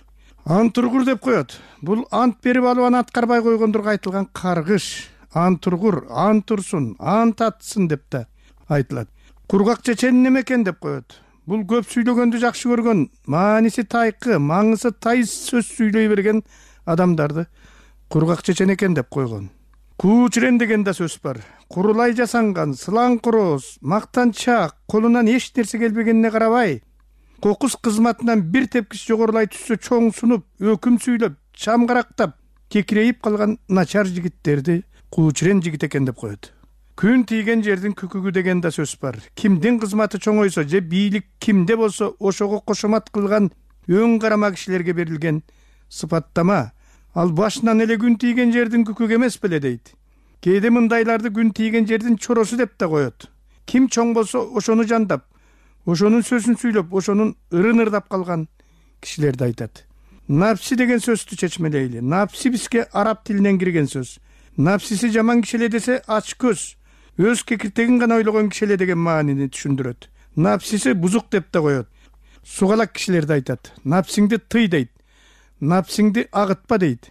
Антургур деп коет. Бул ант берип алып аны аткарбай койгондорго айтылган каргыш. Антургур, антурсун, ант атсын деп да айтылат. Кургак чечен неме экен деп коет. Бул көп сүйлөгөндү жакшы көргөн, мааниси тайкы, маңызы тайыз сөз сүйлөй берген адамдарды кургак чечен экен деп койгон. Куучирен деген да сөз бар. Курулай жасанган, сылаң короз, мактанчак, колунан эч нерсе келбегенине карабай, кокус кызматынан бир тепкич жогорулай түшсө чоң сунуп, өкүм сүйлөп, чамгарактап, кекирейип калган начар жигиттерди куучирен жигит экен деп коет. Күн тийген жердин күкүгү деген да сөз бар. Кимдин кызматы чоңойсо же бийлик кимде болсо ошого кошомат кылган өң карама кишилерге берилген сыпаттама. Ал башынан эле күн тийген жердин күкүгү эмес беле дейт. Кээде мындайларды күн тийген жердин чоросу деп да коет. Ким чоң болсо ошону жандап, ошонун сөзүн сүйлөп, ошонун ырын ырдап калган кишилерди айтат. Напси деген сөздү чечмелейли. Напси бизге араб тилинен кирген сөз. Напсиси жаман кишиле десе ач көз, өз кекиртегин гана ойлогон кишиле деген маанини түшүндүрөт. Напсиси бузук деп да коет. Сугалак кишилерди айтат. Напсиңди тый дейт. Напсиңди агытпа дейт.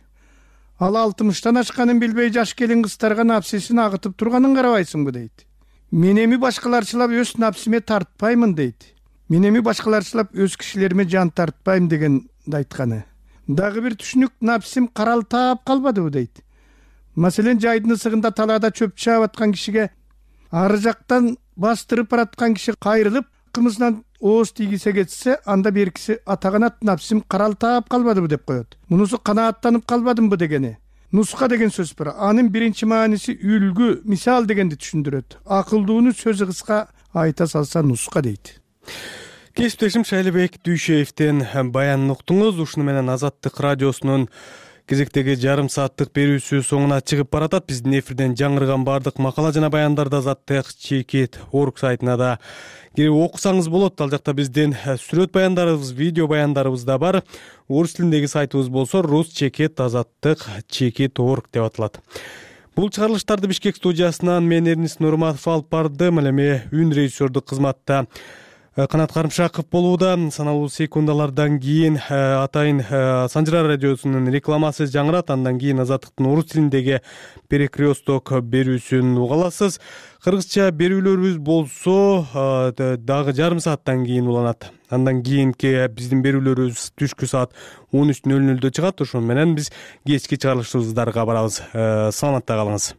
Ал алтымыштан ашканын билбей жаш келин кыздарга напсисин агытып турганын карабайсыңбы дейт. Мен эми башкаларчылап өз напсиме тартпаймын дейт. Мен эми башкаларчылап өз кишилериме жан тартпайм деген айтканы. Дагы бир түшүнүк, напсим каралтап калбадыбы дейт. Маселен, жайдын ысыгында талаада чөп чаап аткан кишиге ары жактан бастырып бараткан киши кайрылып, кымызынан ооз тийгисе кетсе, анда беркиси атаганат напсим каралтап калбадыбы деп коет. Мунусу канааттанып калбадымбы дегени. Нуска деген сөз бар. Анын биринчи мааниси үлгү, мисал дегенди түшүндүрөт. Акылдууну сөзү кыска айта салса нуска дейт. Кесиптешим Шайлебек Дүйшеевден баянын уктуңуз. Ушуну менен Азаттык радиосунун кезектеги жарым сааттык берүүсү соңуна чыгып баратат. Биздин эфирден жаңырган бардык макала жана баяндарды Азаттык чекит орг сайтына да кирип окусаңыз болот. Ал жакта биздин сүрөт баяндарыбыз, видео баяндарыбыз да бар. Орус тилиндеги сайтыбыз болсо рус чекит азаттык чекит орг деп аталат. Бул чыгарылыштарды Бишкек студиясынан мен Эрнис Нурматов алып бардым. Эми үн режиссердук кызматта Канат Карымшаков болууда. Саналуу секундалардан кийин атайын Санжыра радиосунун рекламасы жаңырат. Андан кийин Азаттыктын орус тилиндеги перекресток берүүсүн уга аласыз. Кыргызча берүүлөрүбүз болсо дагы жарым сааттан кийин уланат. Андан кийинки биздин берүүлөрүбүз түшкү саат он үч нөл нөлдө чыгат. Ошол менен биз кечки чыгарылышыбыздарга барабыз. Саламатта калыңыз.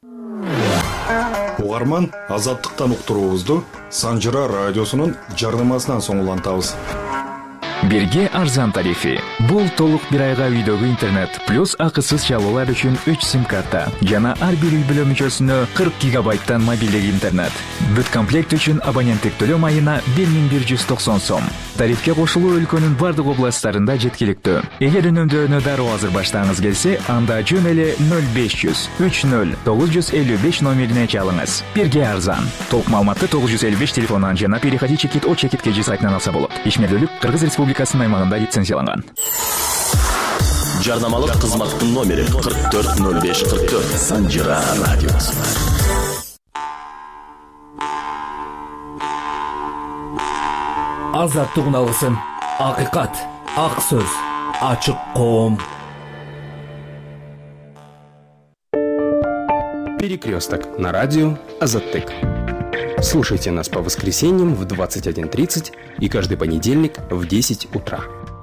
Угарман, Азаттыктан уктуруубузду Санжыра радиосунун жарнамасынан соң улантабыз. Бирге арзан тарифи. Бул толук бир айга үйдөгү интернет плюс акысыз чалуулар үчүн үч сим-карта жана ар бир үй бүлө мүчөсүнө кырк гигабайттан мобилдик интернет. Бүт комплект үчүн абоненттик төлөм айына бир миң бир жүз токсон сом. Тарифке кошулуу өлкөнүн бардык областтарында жеткиликтүү. Эгер үнөмдөөнү дароо азыр баштагыңыз келсе, анда жөн эле нөл беш жүз үч нөл тогуз жүз элүү беш номерине чалыңыз. Бирге арзан. Толук маалыматты тогуз жүз элүү беш телефонунан жана переходи чекит о чекит кж сайтынан алса болот. Ишмердүүлүк Кыргыз Республикасынын аймагында лицензияланган. Жарнамалык кызматтын номери кырк төрт нөл беш кырк төрт. Санжыра радиосу. Азаттык уналгысын, акыйкат, ак сөз, ачык коом. Перекресток на радио Азаттык. Слушайте нас по воскресеньям в двадцать один тридцать и каждый понедельник в десять утра.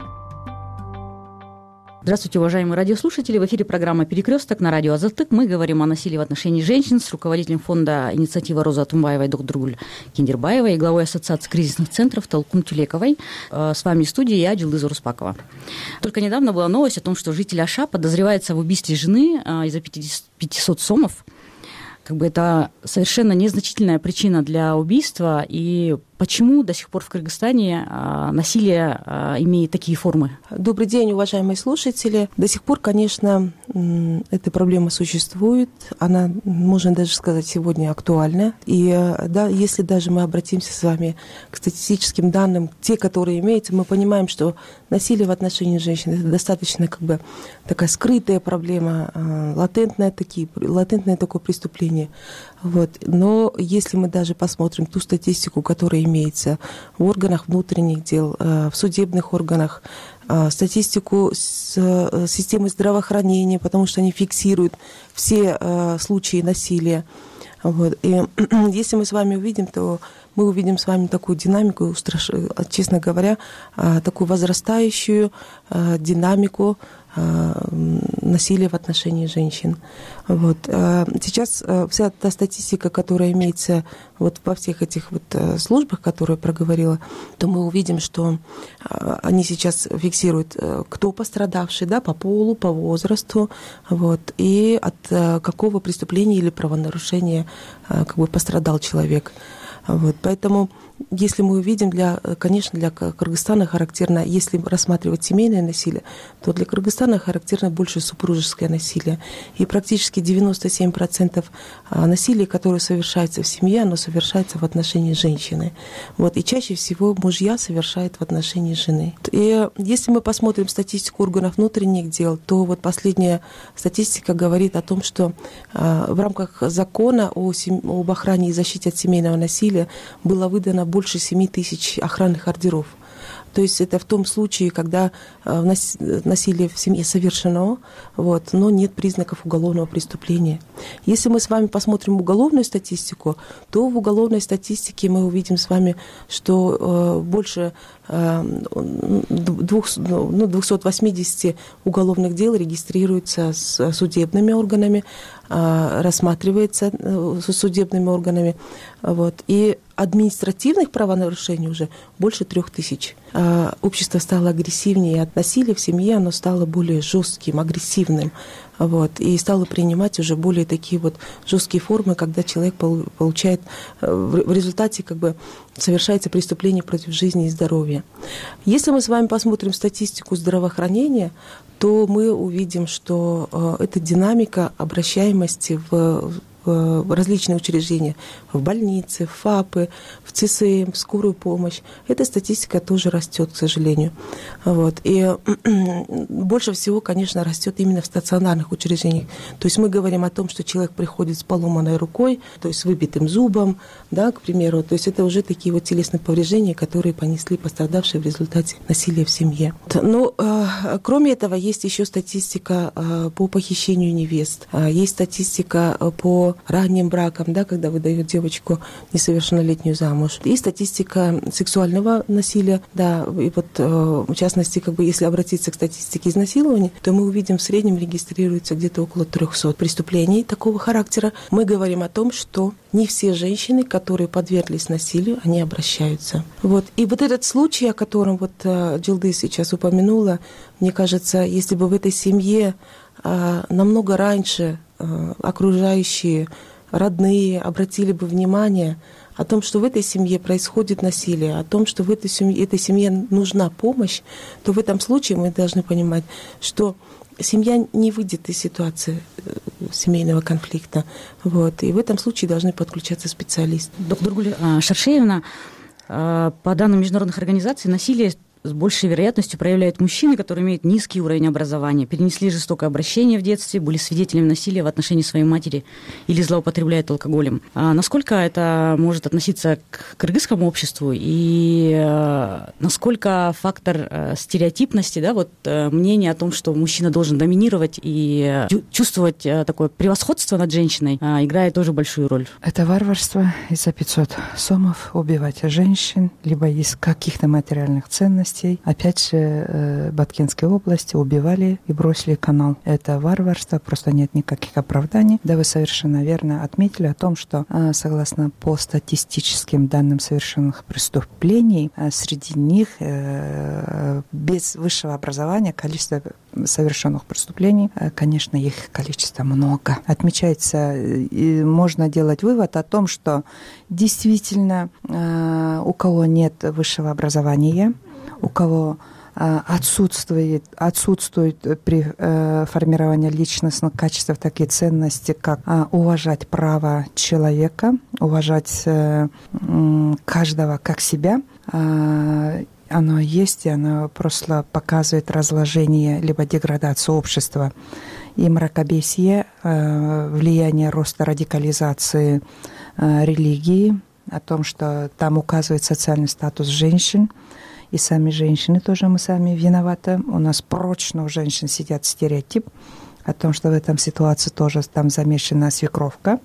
Здравствуйте, уважаемые радиослушатели. В эфире программа «Перекресток» на радио Азаттык. Мы говорим о насилии в отношении женщин с руководителем фонда «Инициатива» Роза Атумбаевой, докторгуль Киндербаевой и главой Ассоциации кризисных центров Талкун Тюлековой. С вами в студии я, Джилдыза Руспакова. Только недавно была новость о том, что житель Аша подозревается в убийстве жены из-за пятисот сомов. Как бы это совершенно незначительная причина для убийства. И почему до сих пор в Кыргызстане насилие имеет такие формы? Добрый день, уважаемые слушатели. До сих пор, конечно, эта проблема существует. Она, можно даже сказать, сегодня актуальна. И да, если даже мы обратимся с вами к статистическим данным, те, которые имеются, мы понимаем, что насилие в отношении женщин – это достаточно как бы такая скрытая проблема, латентное, такие, латентное такое преступление. Вот. Но если мы даже посмотрим ту статистику, которая имеется в органах внутренних дел, в судебных органах, статистику с системы здравоохранения, потому что они фиксируют все случаи насилия. Вот. И если мы с вами увидим, то мы увидим с вами такую динамику, честно говоря, такую возрастающую динамику насилия в отношении женщин. Вот. Сейчас вся та статистика, которая имеется вот во всех этих вот службах, которые я проговорила, то мы увидим, что они сейчас фиксируют, кто пострадавший, да, по полу, по возрасту, вот, и от какого преступления или правонарушения как бы пострадал человек. Вот. Поэтому, если мы увидим, для, конечно, для Кыргызстана характерно, если рассматривать семейное насилие, то для Кыргызстана характерно больше супружеское насилие. И практически девяносто семь процентов насилия, которое совершается в семье, оно совершается в отношении женщины. Вот. И чаще всего мужья совершают в отношении жены. И если мы посмотрим статистику органов внутренних дел, то вот последняя статистика говорит о том, что в рамках закона о сем... об охране и защите от семейного насилия было выдано больше семи тысяч охранных ордеров. То есть это в том случае, когда насилие в семье совершено, вот, но нет признаков уголовного преступления. Если мы с вами посмотрим уголовную статистику, то в уголовной статистике мы увидим с вами, что больше двухсот восьмидесяти уголовных дел регистрируется с судебными органами, рассматривается судебными органами. Вот, и административных правонарушений уже больше трех тысяч. Общество стало агрессивнее, от насилия в семье оно стало более жестким, агрессивным. Вот, и стало принимать уже более такие вот жесткие формы, когда человек получает, в результате как бы совершается преступление против жизни и здоровья. Если мы с вами посмотрим статистику здравоохранения, то мы увидим, что эта динамика обращаемости в в различные учреждения, в больницы, в ФАПы, в ЦСМ, в скорую помощь. Эта статистика тоже растет, к сожалению. Вот. И больше всего, конечно, растет именно в стационарных учреждениях. То есть мы говорим о том, что человек приходит с поломанной рукой, то есть с выбитым зубом, да, к примеру. То есть это уже такие вот телесные повреждения, которые понесли пострадавшие в результате насилия в семье. Но э, кроме этого есть еще статистика э, по похищению невест. Э, есть статистика по ранним бракам, да, когда выдают девочку несовершеннолетнюю замуж. И статистика сексуального насилия, да, и вот э, в частности, как бы, если обратиться к статистике изнасилования, то мы увидим, в среднем регистрируется где-то около трехсот преступлений такого характера. Мы говорим о том, что не все женщины, которые подверглись насилию, они обращаются. Вот. И вот этот случай, о котором вот э, Джилды сейчас упомянула, мне кажется, если бы в этой семье э, намного раньше э, окружающие, родные обратили бы внимание о том, что в этой семье происходит насилие, о том, что в этой семье, этой семье нужна помощь, то в этом случае мы должны понимать, что семья не выйдет из ситуации семейного конфликта. Вот. И в этом случае должны подключаться специалисты. Доктор Гуль Шаршеевна, по данным международных организаций, насилие с большей вероятностью проявляют мужчины, которые имеют низкий уровень образования, перенесли жестокое обращение в детстве, были свидетелями насилия в отношении своей матери или злоупотребляют алкоголем. А насколько это может относиться к кыргызскому обществу и а, насколько фактор а, стереотипности, да, вот а, мнение о том, что мужчина должен доминировать и а, чувствовать а, такое превосходство над женщиной, а, играет тоже большую роль? Это варварство из-за пятьсот сомов убивать женщин, либо из каких-то материальных ценностей. Опять же, в Баткенской области убивали и бросили канал. Это варварство, просто нет никаких оправданий. Да, вы совершенно верно отметили о том, что согласно по статистическим данным совершенных преступлений, среди них без высшего образования количество совершенных преступлений, конечно, их количество много. Отмечается, и можно делать вывод о том, что действительно у кого нет высшего образования, у кого отсутствует, отсутствует при э, формировании личностных качеств такие ценности, как э, уважать право человека, уважать э, э, каждого как себя, э, оно есть, и оно просто показывает разложение либо деградацию общества. И мракобесие, э, влияние роста радикализации э, религии, о том, что там указывает социальный статус женщин, и сами женщины тоже мы сами виноваты. У нас прочно у женщин сидят стереотип о том, что в этом ситуации тоже там замешана свекровка.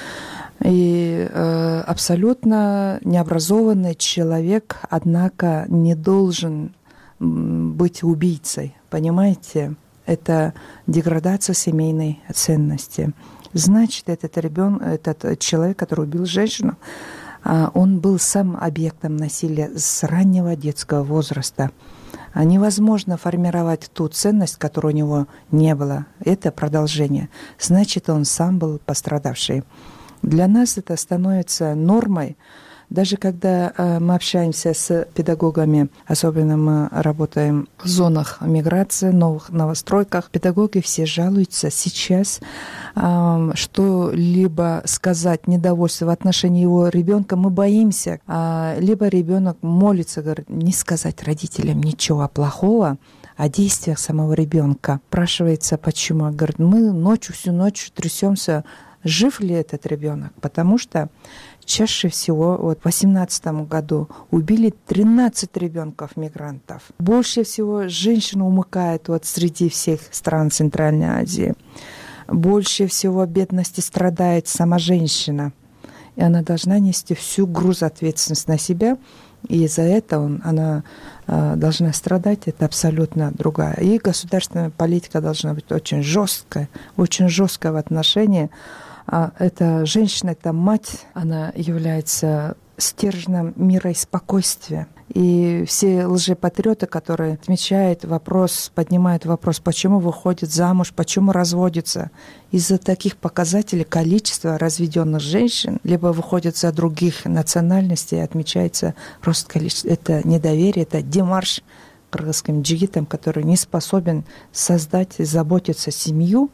И э, абсолютно необразованный человек, однако, не должен быть убийцей. Понимаете? Это деградация семейной ценности. Значит, этот ребенок, этот человек, который убил женщину, он был сам объектом насилия с раннего детского возраста. Невозможно формировать ту ценность, которой у него не было. Это продолжение. Значит, он сам был пострадавший. Для нас это становится нормой. Даже когда э, мы общаемся с педагогами, особенно мы работаем в зонах миграции, новых новостройках, педагоги все жалуются сейчас, э, что-либо сказать недовольство в отношении его ребенка мы боимся, э, либо ребенок молится, говорит, не сказать родителям ничего плохого о действиях самого ребенка. Спрашивается, почему? Говорит, мы ночью, всю ночь трясемся, жив ли этот ребенок, потому что чаще всего вот, в две тысячи восемнадцатом году убили тринадцать ребенков мигрантов. Больше всего женщин умыкают вот, среди всех стран Центральной Азии. Больше всего бедности страдает сама женщина. И она должна нести всю груз ответственности на себя. И за это он, она э, должна страдать. Это абсолютно другая. И государственная политика должна быть очень жесткая, очень жесткая в отношении. А эта женщина, эта мать, она является стержнем мира и спокойствия. И все лжепатриоты, которые отмечают вопрос, поднимают вопрос, почему выходит замуж, почему разводится, из-за таких показателей количество разведенных женщин, либо выходят за других национальностей, отмечается рост количества. Это недоверие, это демарш кыргызским джигитам, который не способен создать и заботиться семью,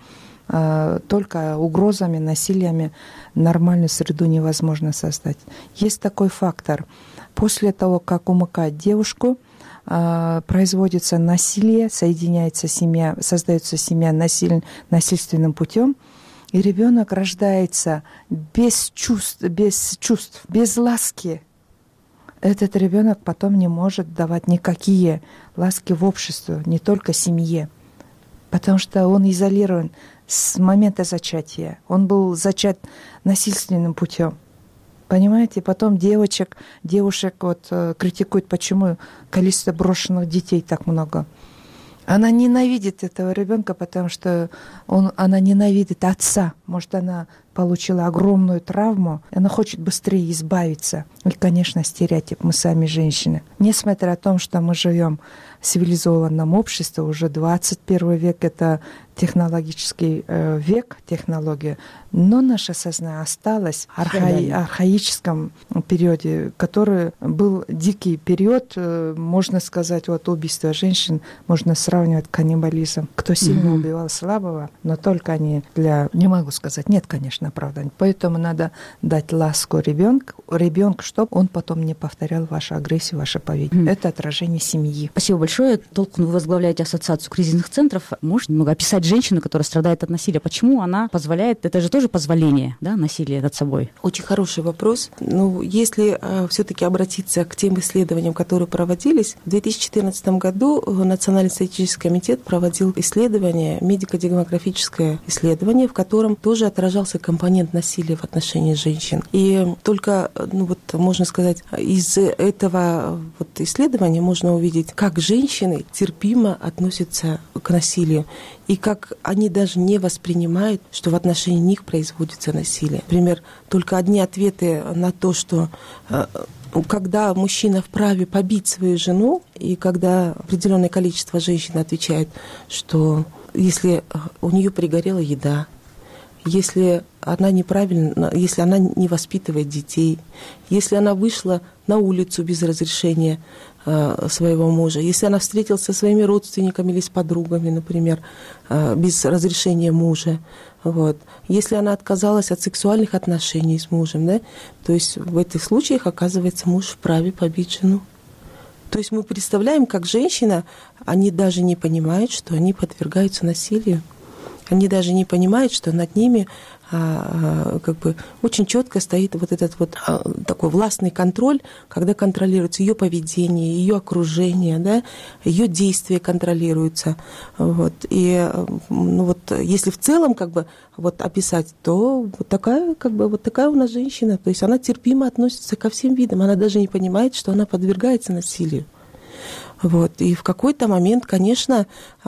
только угрозами, насилиями нормальную среду невозможно создать. Есть такой фактор. После того, как умыкают девушку, производится насилие, соединяется семья, создается семья насиль, насильственным путем, и ребенок рождается без чувств, без чувств, без ласки. Этот ребенок потом не может давать никакие ласки в обществе, не только семье, потому что он изолирован с момента зачатия. Он был зачат насильственным путем. Понимаете, потом девочек, девушек вот, критикуют, почему количество брошенных детей так много. Она ненавидит этого ребенка, потому что он, она ненавидит отца. Может, она получила огромную травму, и она хочет быстрее избавиться. И, конечно, стереотип. Мы сами женщины. Несмотря на то, что мы живем в цивилизованном обществе, уже двадцать первый век — это технологический э, век, технология, но наше сознание осталось в архаи, архаическом периоде, который был дикий период, э, можно сказать, вот убийство женщин можно сравнивать с каннибализмом. Кто сильно mm-hmm. убивал слабого, но только не для... Не могу сказать, нет, конечно, оправданий. Поэтому надо дать ласку ребенку, ребенку, чтобы он потом не повторял вашу агрессию, ваше поведение. Mm-hmm. Это отражение семьи. Спасибо большое. Толкун, вы возглавляете ассоциацию кризисных центров. Можете немного описать женщину, которая страдает от насилия? Почему она позволяет? Это же тоже позволение, да, насилия над собой? Очень хороший вопрос. Ну, если э, все-таки обратиться к тем исследованиям, которые проводились, в две тысячи четырнадцатом году Национальный статистический комитет проводил исследование, медико-демографическое исследование, в котором тоже отражался компонент насилия в отношении женщин. И только, ну вот, можно сказать, из этого вот исследования можно увидеть, как женщины терпимо относятся к насилию, и как они даже не воспринимают, что в отношении них производится насилие. Например, только одни ответы на то, что когда мужчина вправе побить свою жену, и когда определенное количество женщин отвечает, что если у нее пригорела еда, если она неправильно, если она не воспитывает детей, если она вышла на улицу без разрешения э, своего мужа, если она встретилась со своими родственниками или с подругами, например, э, без разрешения мужа, вот. Если она отказалась от сексуальных отношений с мужем, да, то есть в этих случаях, оказывается, муж вправе побить жену. То есть мы представляем, как женщина, они даже не понимают, что они подвергаются насилию. Они даже не понимают, что над ними а, а, как бы очень четко стоит вот этот вот а, такой властный контроль, когда контролируется ее поведение, ее окружение, да, ее действия контролируются. Вот. И ну, вот, если в целом как бы, вот, описать, то вот такая, как бы, вот такая у нас женщина. То есть она терпимо относится ко всем видам. Она даже не понимает, что она подвергается насилию. Вот. И в какой-то момент, конечно,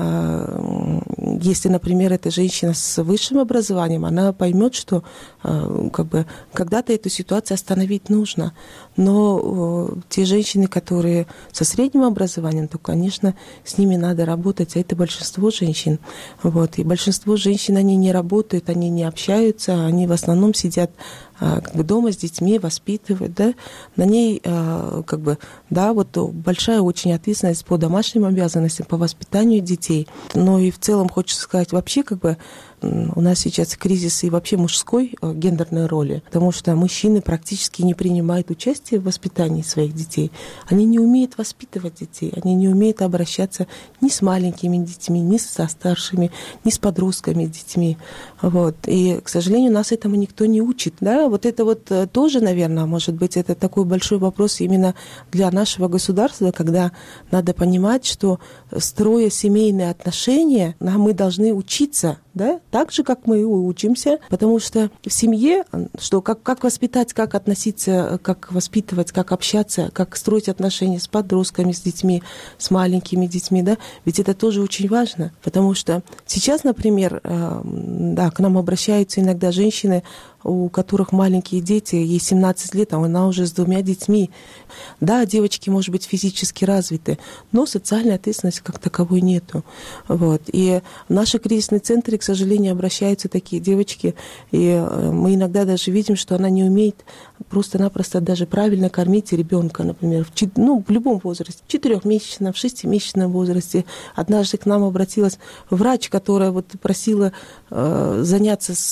если, например, эта женщина с высшим образованием, она поймет, что как бы, когда-то эту ситуацию остановить нужно. Но те женщины, которые со средним образованием, то, конечно, с ними надо работать, а это большинство женщин. Вот. И большинство женщин, они не работают, они не общаются, они в основном сидят как бы дома с детьми, воспитывают, да, на ней как бы, да, вот большая очень ответственность по домашним обязанностям, по воспитанию детей. Но и в целом хочется сказать, вообще как бы у нас сейчас кризис и вообще мужской гендерной роли, потому что мужчины практически не принимают участие в воспитании своих детей. Они не умеют воспитывать детей, они не умеют обращаться ни с маленькими детьми, ни со старшими, ни с подростками, с детьми. Вот. И, к сожалению, нас этому никто не учит. Да? Вот это вот тоже, наверное, может быть, это такой большой вопрос именно для нашего государства, когда надо понимать, что, строя семейные отношения, мы должны учиться, да, так же, как мы учимся, потому что в семье, что как, как воспитать, как относиться, как воспитывать, как общаться, как строить отношения с подростками, с детьми, с маленькими детьми, да, ведь это тоже очень важно, потому что сейчас, например, да, к нам обращаются иногда женщины у которых маленькие дети, ей семнадцать лет, а она уже с двумя детьми. Да, девочки, может быть, физически развиты, но социальной ответственности как таковой нету. Вот. И в наши кризисные центры, к сожалению, обращаются такие девочки, и мы иногда даже видим, что она не умеет просто-напросто даже правильно кормить ребенка, например, в, ну, в любом возрасте, в четырехмесячном, в шестимесячном возрасте. Однажды к нам обратилась врач, которая вот просила э, заняться с,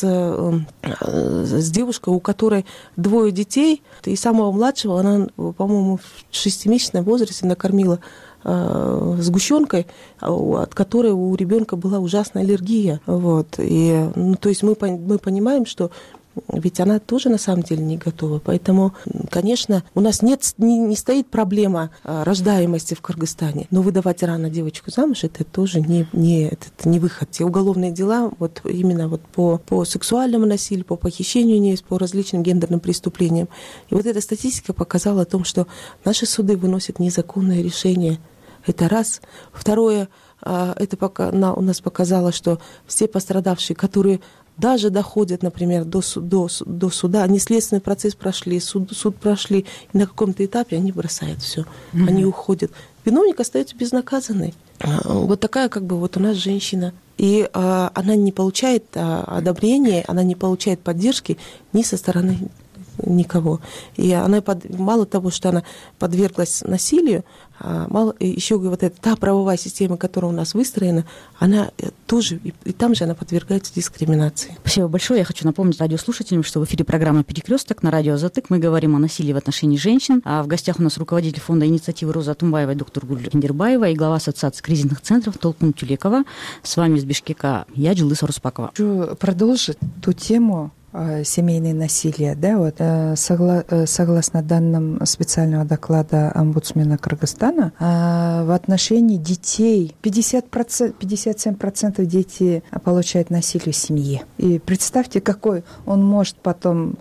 э, с девушкой, у которой двое детей, и самого младшего она, по-моему, в шестимесячном возрасте накормила э, сгущенкой, от которой у ребенка была ужасная аллергия. Вот. И, ну, то есть мы, мы понимаем, что ведь она тоже на самом деле не готова. Поэтому, конечно, у нас нет, не, не стоит проблема рождаемости в Кыргызстане. Но выдавать рано девочку замуж, это тоже не, не, это не выход. Те уголовные дела вот именно вот по, по сексуальному насилию, по похищению невест, по различным гендерным преступлениям. И вот эта статистика показала о том, что наши суды выносят незаконные решения. Это раз. Второе, это пока, у нас показало, что все пострадавшие, которые даже доходят, например, до, до, до суда, они следственный процесс прошли, суд, суд прошли, и на каком-то этапе они бросают все, mm-hmm. они уходят. Виновник остается безнаказанный. Вот такая как бы вот у нас женщина. И а, она не получает а, одобрения, она не получает поддержки ни со стороны никого. И она под, мало того, что она подверглась насилию, а мало, еще вот эта та правовая система, которая у нас выстроена, она тоже, и, и там же она подвергается дискриминации. Спасибо большое. Я хочу напомнить радиослушателям, что в эфире программа «Перекресток» на радио «Азатык». Мы говорим о насилии в отношении женщин. А в гостях у нас руководитель фонда инициативы Роза Атумбаева, доктор Гуль Киндербаева, и глава Ассоциации кризисных центров Толкун Тюлекова. С вами из Бишкека я, Джилдыз Руспакова. Хочу продолжить ту тему семейное насилие, да, вот согла, согласно данным специального доклада омбудсмена Кыргызстана, в отношении детей пятьдесят процентов, пятьдесят семь процентов детей получают насилие в семье. И представьте, какой он может потом,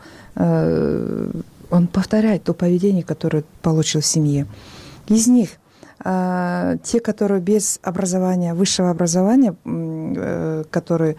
он повторяет то поведение, которое получил в семье. Из них те, которые без образования, высшего образования, которые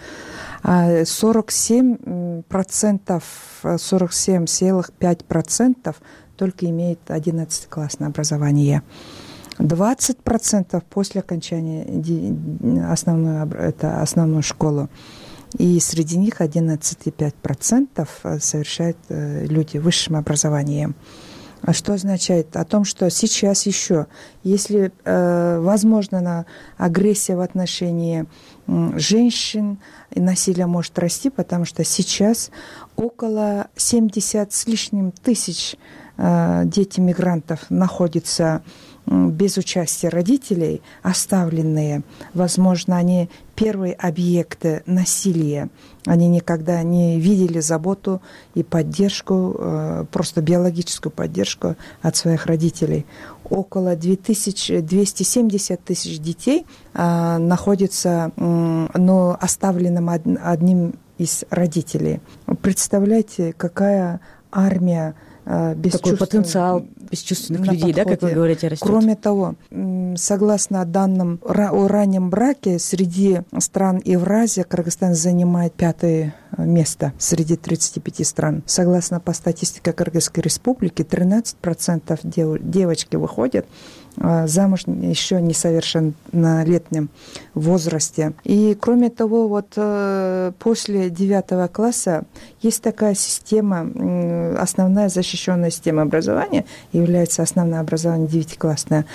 сорок семь процентов, сорок семь целых пять десятых процента только имеют одиннадцатиклассное образование. двадцать процентов после окончания основной, это основную школу. И среди них одиннадцать целых пять десятых процента совершают люди с высшим образованием. Что означает? О том, что сейчас еще, если э, возможно агрессия в отношении э, женщин, насилие может расти, потому что сейчас около семьдесят с лишним тысяч э, детей-мигрантов находятся э, без участия родителей, оставленные. Возможно, они первые объекты насилия. Они никогда не видели заботу и поддержку, просто биологическую поддержку от своих родителей. Около две тысячи двести семьдесят тысяч детей находятся, но оставленным одним из родителей. Представляете, какая армия такой потенциал бесчувственных людей, да, как вы говорите, растет. Кроме того, согласно данным о раннем браке, среди стран Евразии Кыргызстан занимает пятое место среди тридцати пяти стран. Согласно по статистике Кыргызской Республики, тринадцать процентов дев, девочки выходят замуж еще несовершеннолетнем возрасте. И кроме того, вот после девятого класса есть такая система, основная защищенная система образования, является основное образование девятиклассное.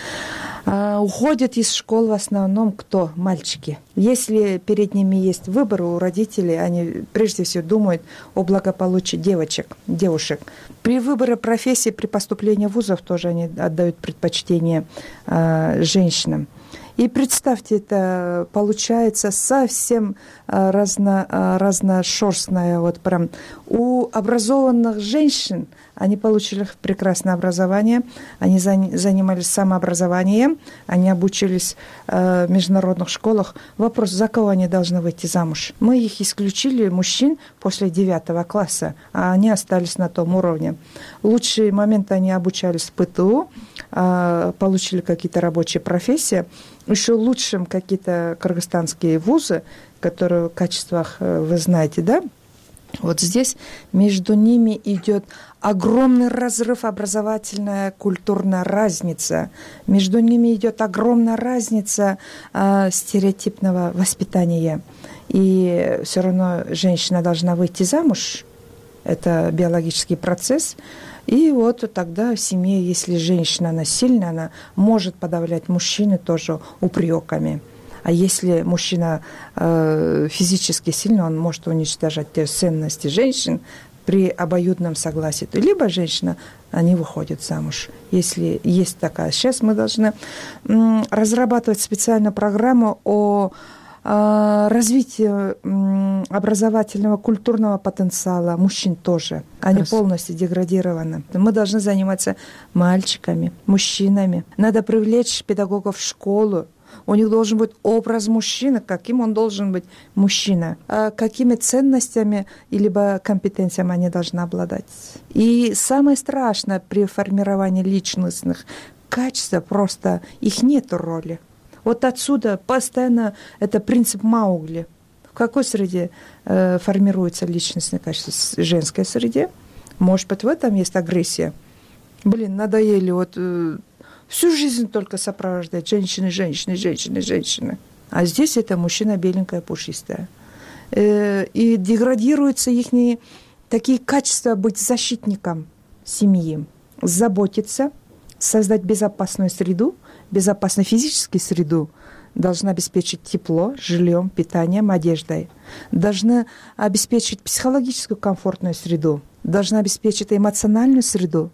Уходят из школ в основном кто? Мальчики. Если перед ними есть выбор у родителей, они прежде всего думают о благополучии девочек, девушек. При выборе профессии, при поступлении в вузов тоже они отдают предпочтение э, женщинам. И представьте, это получается совсем разно, разношерстное. Вот прям у образованных женщин, они получили прекрасное образование, они занимались самообразованием, они обучились в международных школах. Вопрос, за кого они должны выйти замуж? Мы их исключили, мужчин, после девятого класса, а они остались на том уровне. В лучшие моменты они обучались в ПТУ, получили какие-то рабочие профессии. Еще лучшим какие-то кыргызстанские вузы, которые в качествах, вы знаете, да, Вот здесь между ними идет огромный разрыв, образовательная, культурная разница. Между ними идет огромная разница э, стереотипного воспитания. И все равно женщина должна выйти замуж. Это биологический процесс. И вот тогда в семье, если женщина она сильная, она может подавлять мужчины тоже упреками. А если мужчина э, физически сильный, он может уничтожать те ценности женщин при обоюдном согласии. Либо женщина, они выходят замуж. Если есть такая. Сейчас мы должны м, разрабатывать специальную программу о э, развитии м, образовательного, культурного потенциала мужчин тоже. Они Раз. полностью деградированы. Мы должны заниматься мальчиками, мужчинами. Надо привлечь педагогов в школу. У них должен быть образ мужчины, каким он должен быть мужчина, а какими ценностями либо компетенциями они должны обладать. И самое страшное при формировании личностных качеств, просто их нет роли. Вот отсюда постоянно это принцип Маугли. В какой среде э, формируется личностное качество? В женской среде. Может быть, в этом есть агрессия. Блин, надоели вот... Э, Всю жизнь только сопровождает женщины, женщины, женщины, женщины. А здесь это мужчина беленькая, пушистая. И деградируются их такие качества быть защитником семьи. Заботиться, создать безопасную среду, безопасную физическую среду. Должна обеспечить тепло, жильем, питанием, одеждой. Должна обеспечить психологическую комфортную среду. Должна обеспечить эмоциональную среду,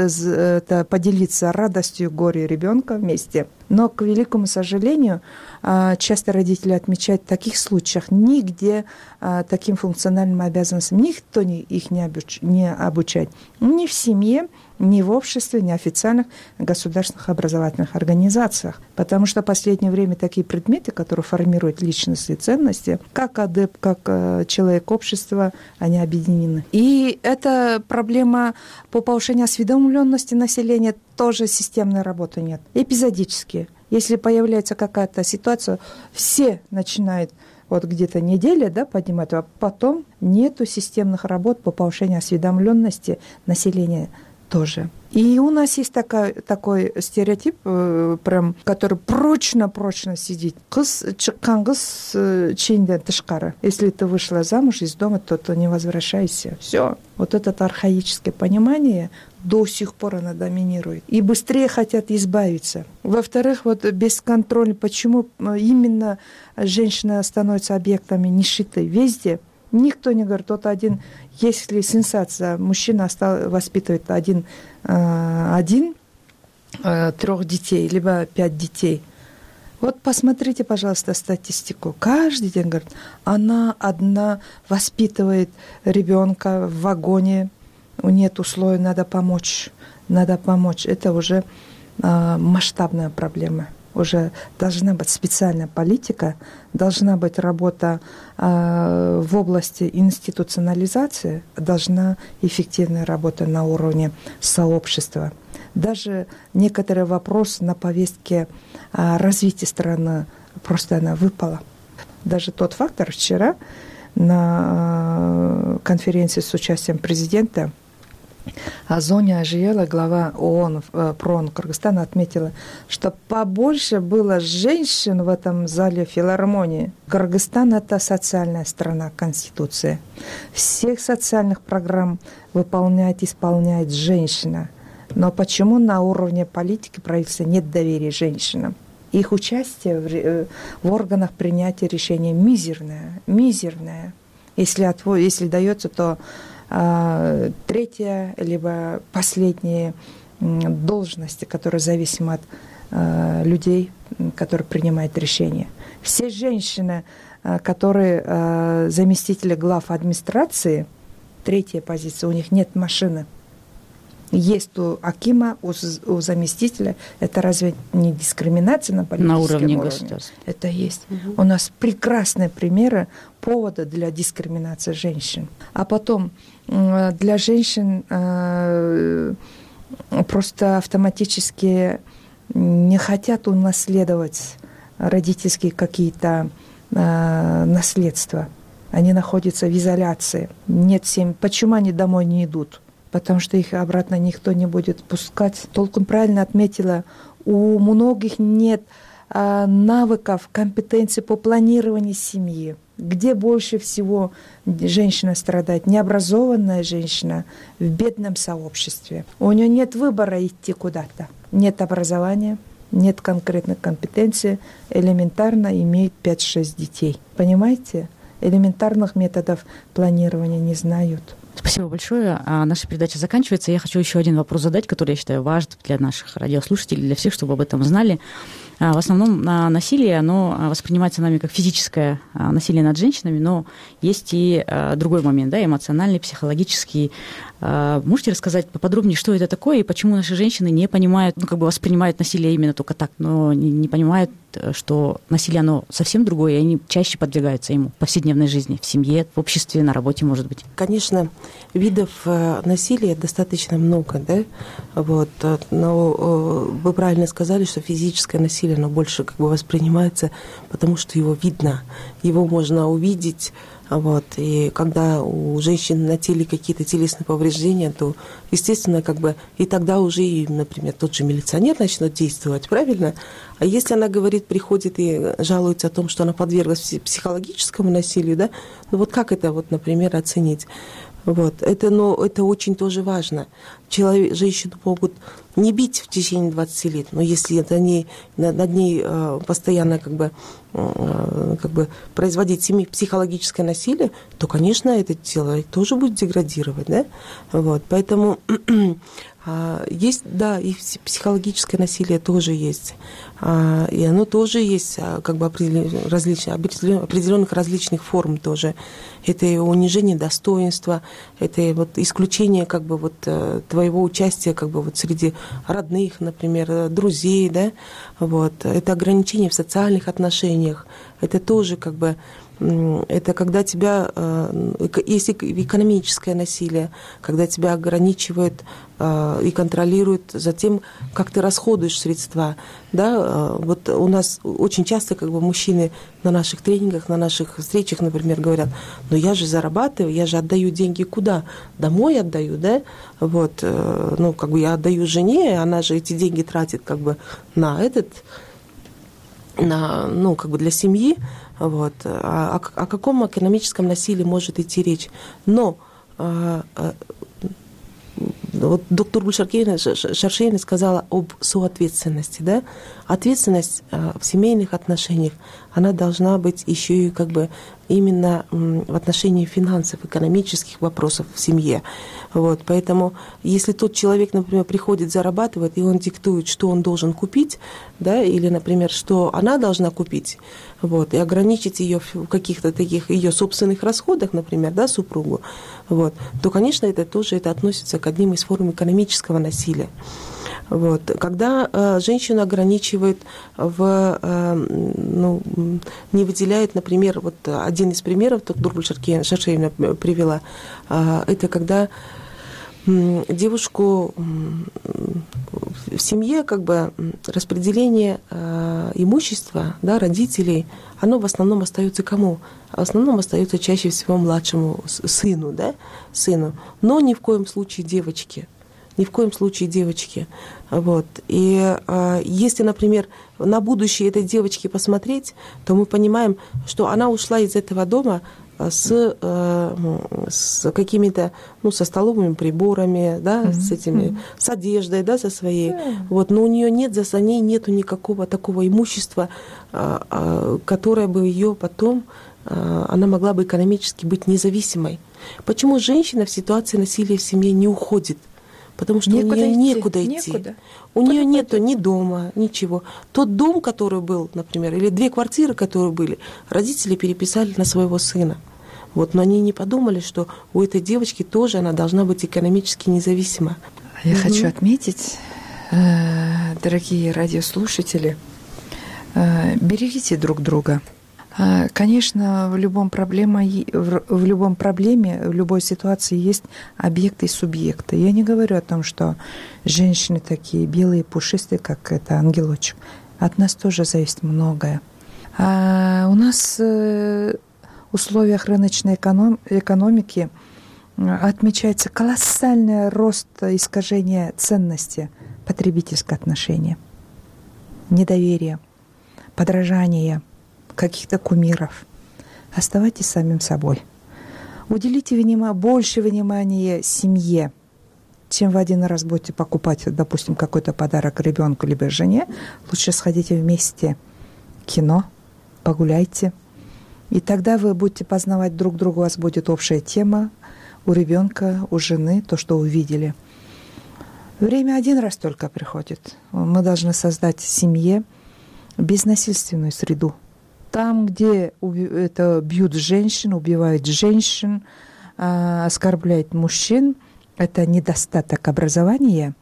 это поделиться радостью, горем ребенка вместе. Но, к великому сожалению, часто родители отмечают в таких случаях, нигде таким функциональным обязанностям никто их не обучает. Ни в семье, ни в обществе, ни в официальных государственных образовательных организациях. Потому что в последнее время такие предметы, которые формируют личностные ценности, как адепт, как человек общества, они объединены. И эта проблема по повышению осведомленности населения тоже системной работы нет. Эпизодически. Если появляется какая-то ситуация, все начинают вот где-то неделя, да, поднимать, а потом нету системных работ по повышению осведомленности населения тоже. И у нас есть такая, такой стереотип, э, прям, который прочно-прочно сидит. Кыз, чыккан кыз чейинден тышкары. Если ты вышла замуж из дома, то ты не возвращайся. Все. Вот это архаическое понимание до сих пор оно доминирует. И быстрее хотят избавиться. Во-вторых, вот бесконтроль. Почему именно женщина становится объектами нищеты? Везде. Никто не говорит, вот один, если сенсация, мужчина остал, воспитывает один, э, один э, трех детей, либо пять детей. Вот посмотрите, пожалуйста, статистику. Каждый день, говорит, она одна воспитывает ребенка в вагоне, нет условий, надо помочь, надо помочь. Это уже э, масштабная проблема. Уже должна быть специальная политика, должна быть работа э, в области институционализации, должна эффективная работа на уровне сообщества. Даже некоторые вопросы на повестке э, развития страны просто она выпала. Даже тот фактор вчера на э, конференции с участием президента Азоня Ажиела, глава ООН, ПРООН Кыргызстана, отметила, что побольше было женщин в этом зале филармонии. Кыргызстан – это социальная страна Конституции. Всех социальных программ выполняет, исполняет женщина. Но почему на уровне политики правительства нет доверия женщинам? Их участие в, в органах принятия решений мизерное, мизерное. Если, отво, если дается, то третья, либо последние должности, которые зависимы от э, людей, которые принимают решения. Все женщины, э, которые э, заместители глав администрации, третья позиция, у них нет машины. Есть у акима, у, у заместителя. Это разве не дискриминация на политическом на уровне, уровне? Государства? Это есть. Угу. У нас прекрасные примеры повода для дискриминации женщин. А потом для женщин э, просто автоматически не хотят унаследовать родительские какие-то э, наследства. Они находятся в изоляции. Нет семьи. Почему они домой не идут? Потому что их обратно никто не будет пускать. Толкун правильно отметила, у многих нет а, навыков, компетенций по планированию семьи. Где больше всего женщина страдает? Необразованная женщина в бедном сообществе. У нее нет выбора идти куда-то. Нет образования, нет конкретных компетенций. Элементарно имеет пять-шесть детей. Понимаете? Элементарных методов планирования не знают. Спасибо большое. Наша передача заканчивается. Я хочу еще один вопрос задать, который я считаю важным для наших радиослушателей, для всех, чтобы об этом знали. В основном насилие, оно воспринимается нами как физическое насилие над женщинами, но есть и другой момент, да, эмоциональный, психологический. Можете рассказать поподробнее, что это такое и почему наши женщины не понимают, ну, как бы воспринимают насилие именно только так, но не, не понимают, что насилие, оно совсем другое, и они чаще подвергаются ему в повседневной жизни, в семье, в обществе, на работе, может быть? Конечно, видов насилия достаточно много, да, вот, но вы правильно сказали, что физическое насилие, оно больше как бы воспринимается, потому что его видно, его можно увидеть. Вот. И когда у женщин на теле какие-то телесные повреждения, то, естественно, как бы и тогда уже, и, например, тот же милиционер начнет действовать, правильно? А если она говорит, приходит и жалуется о том, что она подверглась психологическому насилию, да, ну вот как это, вот, например, оценить? Вот. Это, но это очень тоже важно. Человек, женщину могут не бить в течение двадцати лет, но если это не, над ней э, постоянно как бы, э, как бы производить психологическое насилие, то, конечно, это тело тоже будет деградировать. Да? Вот. Поэтому есть, да, и психологическое насилие тоже есть. И оно тоже есть как бы различных, определенных различных форм тоже. Это и унижение достоинства, это и вот исключение как бы вот твоего участия как бы вот среди родных, например, друзей, да, вот. Это ограничение в социальных отношениях, это тоже как бы это когда тебя, есть экономическое насилие, когда тебя ограничивают и контролируют за тем, как ты расходуешь средства. Да? Вот у нас очень часто как бы мужчины на наших тренингах, на наших встречах, например, говорят, но я же зарабатываю, я же отдаю деньги куда? Домой отдаю, да? Вот, ну, как бы я отдаю жене, она же эти деньги тратит как бы на этот, на, ну, как бы для семьи. Вот. О, о каком экономическом насилии может идти речь? Но а, а, вот доктор Гульшаркевна Шаршеевна сказала об соответственности. Да? Ответственность а, в семейных отношениях, она должна быть еще и как бы именно в отношении финансов, экономических вопросов в семье. Вот. Поэтому если тот человек, например, приходит, зарабатывает, и он диктует, что он должен купить, да, или, например, что она должна купить, вот, и ограничить ее в каких-то таких ее собственных расходах, например, да, супругу, вот, то, конечно, это тоже это относится к одним из форм экономического насилия. Вот. Когда э, женщину ограничивают, в, э, ну, не выделяют, например, вот один из примеров, доктор Гульшаршеевна привела, э, это когда э, девушку э, в семье как бы распределение э, имущества, да, родителей, оно в основном остается кому? В основном остается чаще всего младшему сыну, да, сыну, но ни в коем случае девочке. Ни в коем случае девочки. Вот. И э, если, например, на будущее этой девочки посмотреть, то мы понимаем, что она ушла из этого дома с, э, с какими-то, ну, со столовыми приборами, да, mm-hmm. с этими, с одеждой, да, со своей. Yeah. Вот. Но у нее нет, за ней нету никакого такого имущества, э, э, которое бы ее потом, э, она могла бы экономически быть независимой. Почему женщина в ситуации насилия в семье не уходит? Потому что некуда у нее идти. некуда идти. Некуда. У Куда нее нету ни дома, ничего. Тот дом, который был, например, или две квартиры, которые были, родители переписали на своего сына. Вот, но они не подумали, что у этой девочки тоже она должна быть экономически независима. Я угу. хочу отметить, дорогие радиослушатели, берегите друг друга. Конечно, в любом проблеме, в любом проблеме, в любой ситуации есть объект и субъект. Я не говорю о том, что женщины такие белые, пушистые, как это ангелочек. От нас тоже зависит многое. А у нас условиях рыночной эконом- экономики отмечается колоссальный рост искажения ценности потребительского отношения, недоверия, подражания, каких-то кумиров. Оставайтесь самим собой. Уделите внимание, больше внимания семье, чем в один раз будете покупать, допустим, какой-то подарок ребенку либо жене. Лучше сходите вместе в кино, погуляйте. И тогда вы будете познавать друг друга, у вас будет общая тема у ребенка, у жены, то, что увидели. Время один раз только приходит. Мы должны создать в семье безнасильственную среду. Там, где это бьют женщин, убивают женщин, оскорбляют мужчин, это недостаток образования,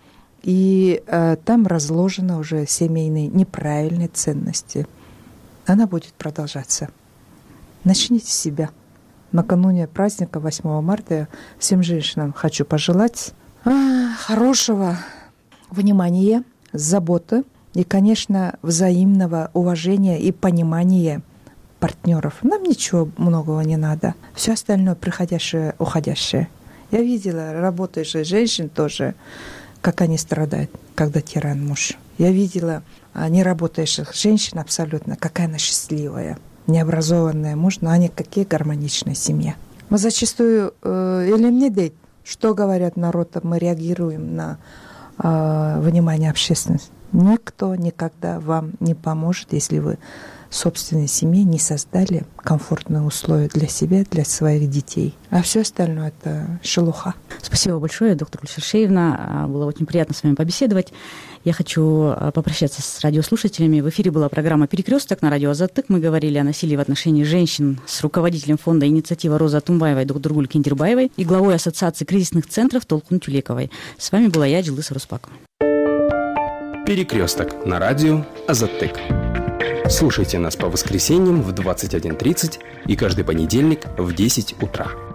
и там разложены уже семейные неправильные ценности. Она будет продолжаться. Начните с себя. Накануне праздника восьмого марта я всем женщинам хочу пожелать а, хорошего внимания, заботы и, конечно, взаимного уважения и понимания партнеров. Нам ничего многого не надо. Все остальное приходящее, уходящее. Я видела работающих женщин тоже, как они страдают, когда тиран муж. Я видела неработающих женщин абсолютно, какая она счастливая, необразованная муж, но они какие гармоничные семья. Мы зачастую э, или мне дать, что говорят народ, мы реагируем на э, внимание общественности. Никто никогда вам не поможет, если вы в собственной семье не создали комфортные условия для себя, для своих детей. А все остальное – это шелуха. Спасибо большое, доктор Гульшер Шеевна. Было очень приятно с вами побеседовать. Я хочу попрощаться с радиослушателями. В эфире была программа «Перекресток» на радио «Азаттык». Мы говорили о насилии в отношении женщин с руководителем фонда «Инициатива» Роза Атумбаевой, докторгуль Киндирбаевой и главой Ассоциации кризисных центров Толкун Тюлековой. С вами была я, Джилдыз Руспакова. «Перекресток» на радио «Азаттык». Слушайте нас по воскресеньям в двадцать один тридцать и каждый понедельник в десять утра.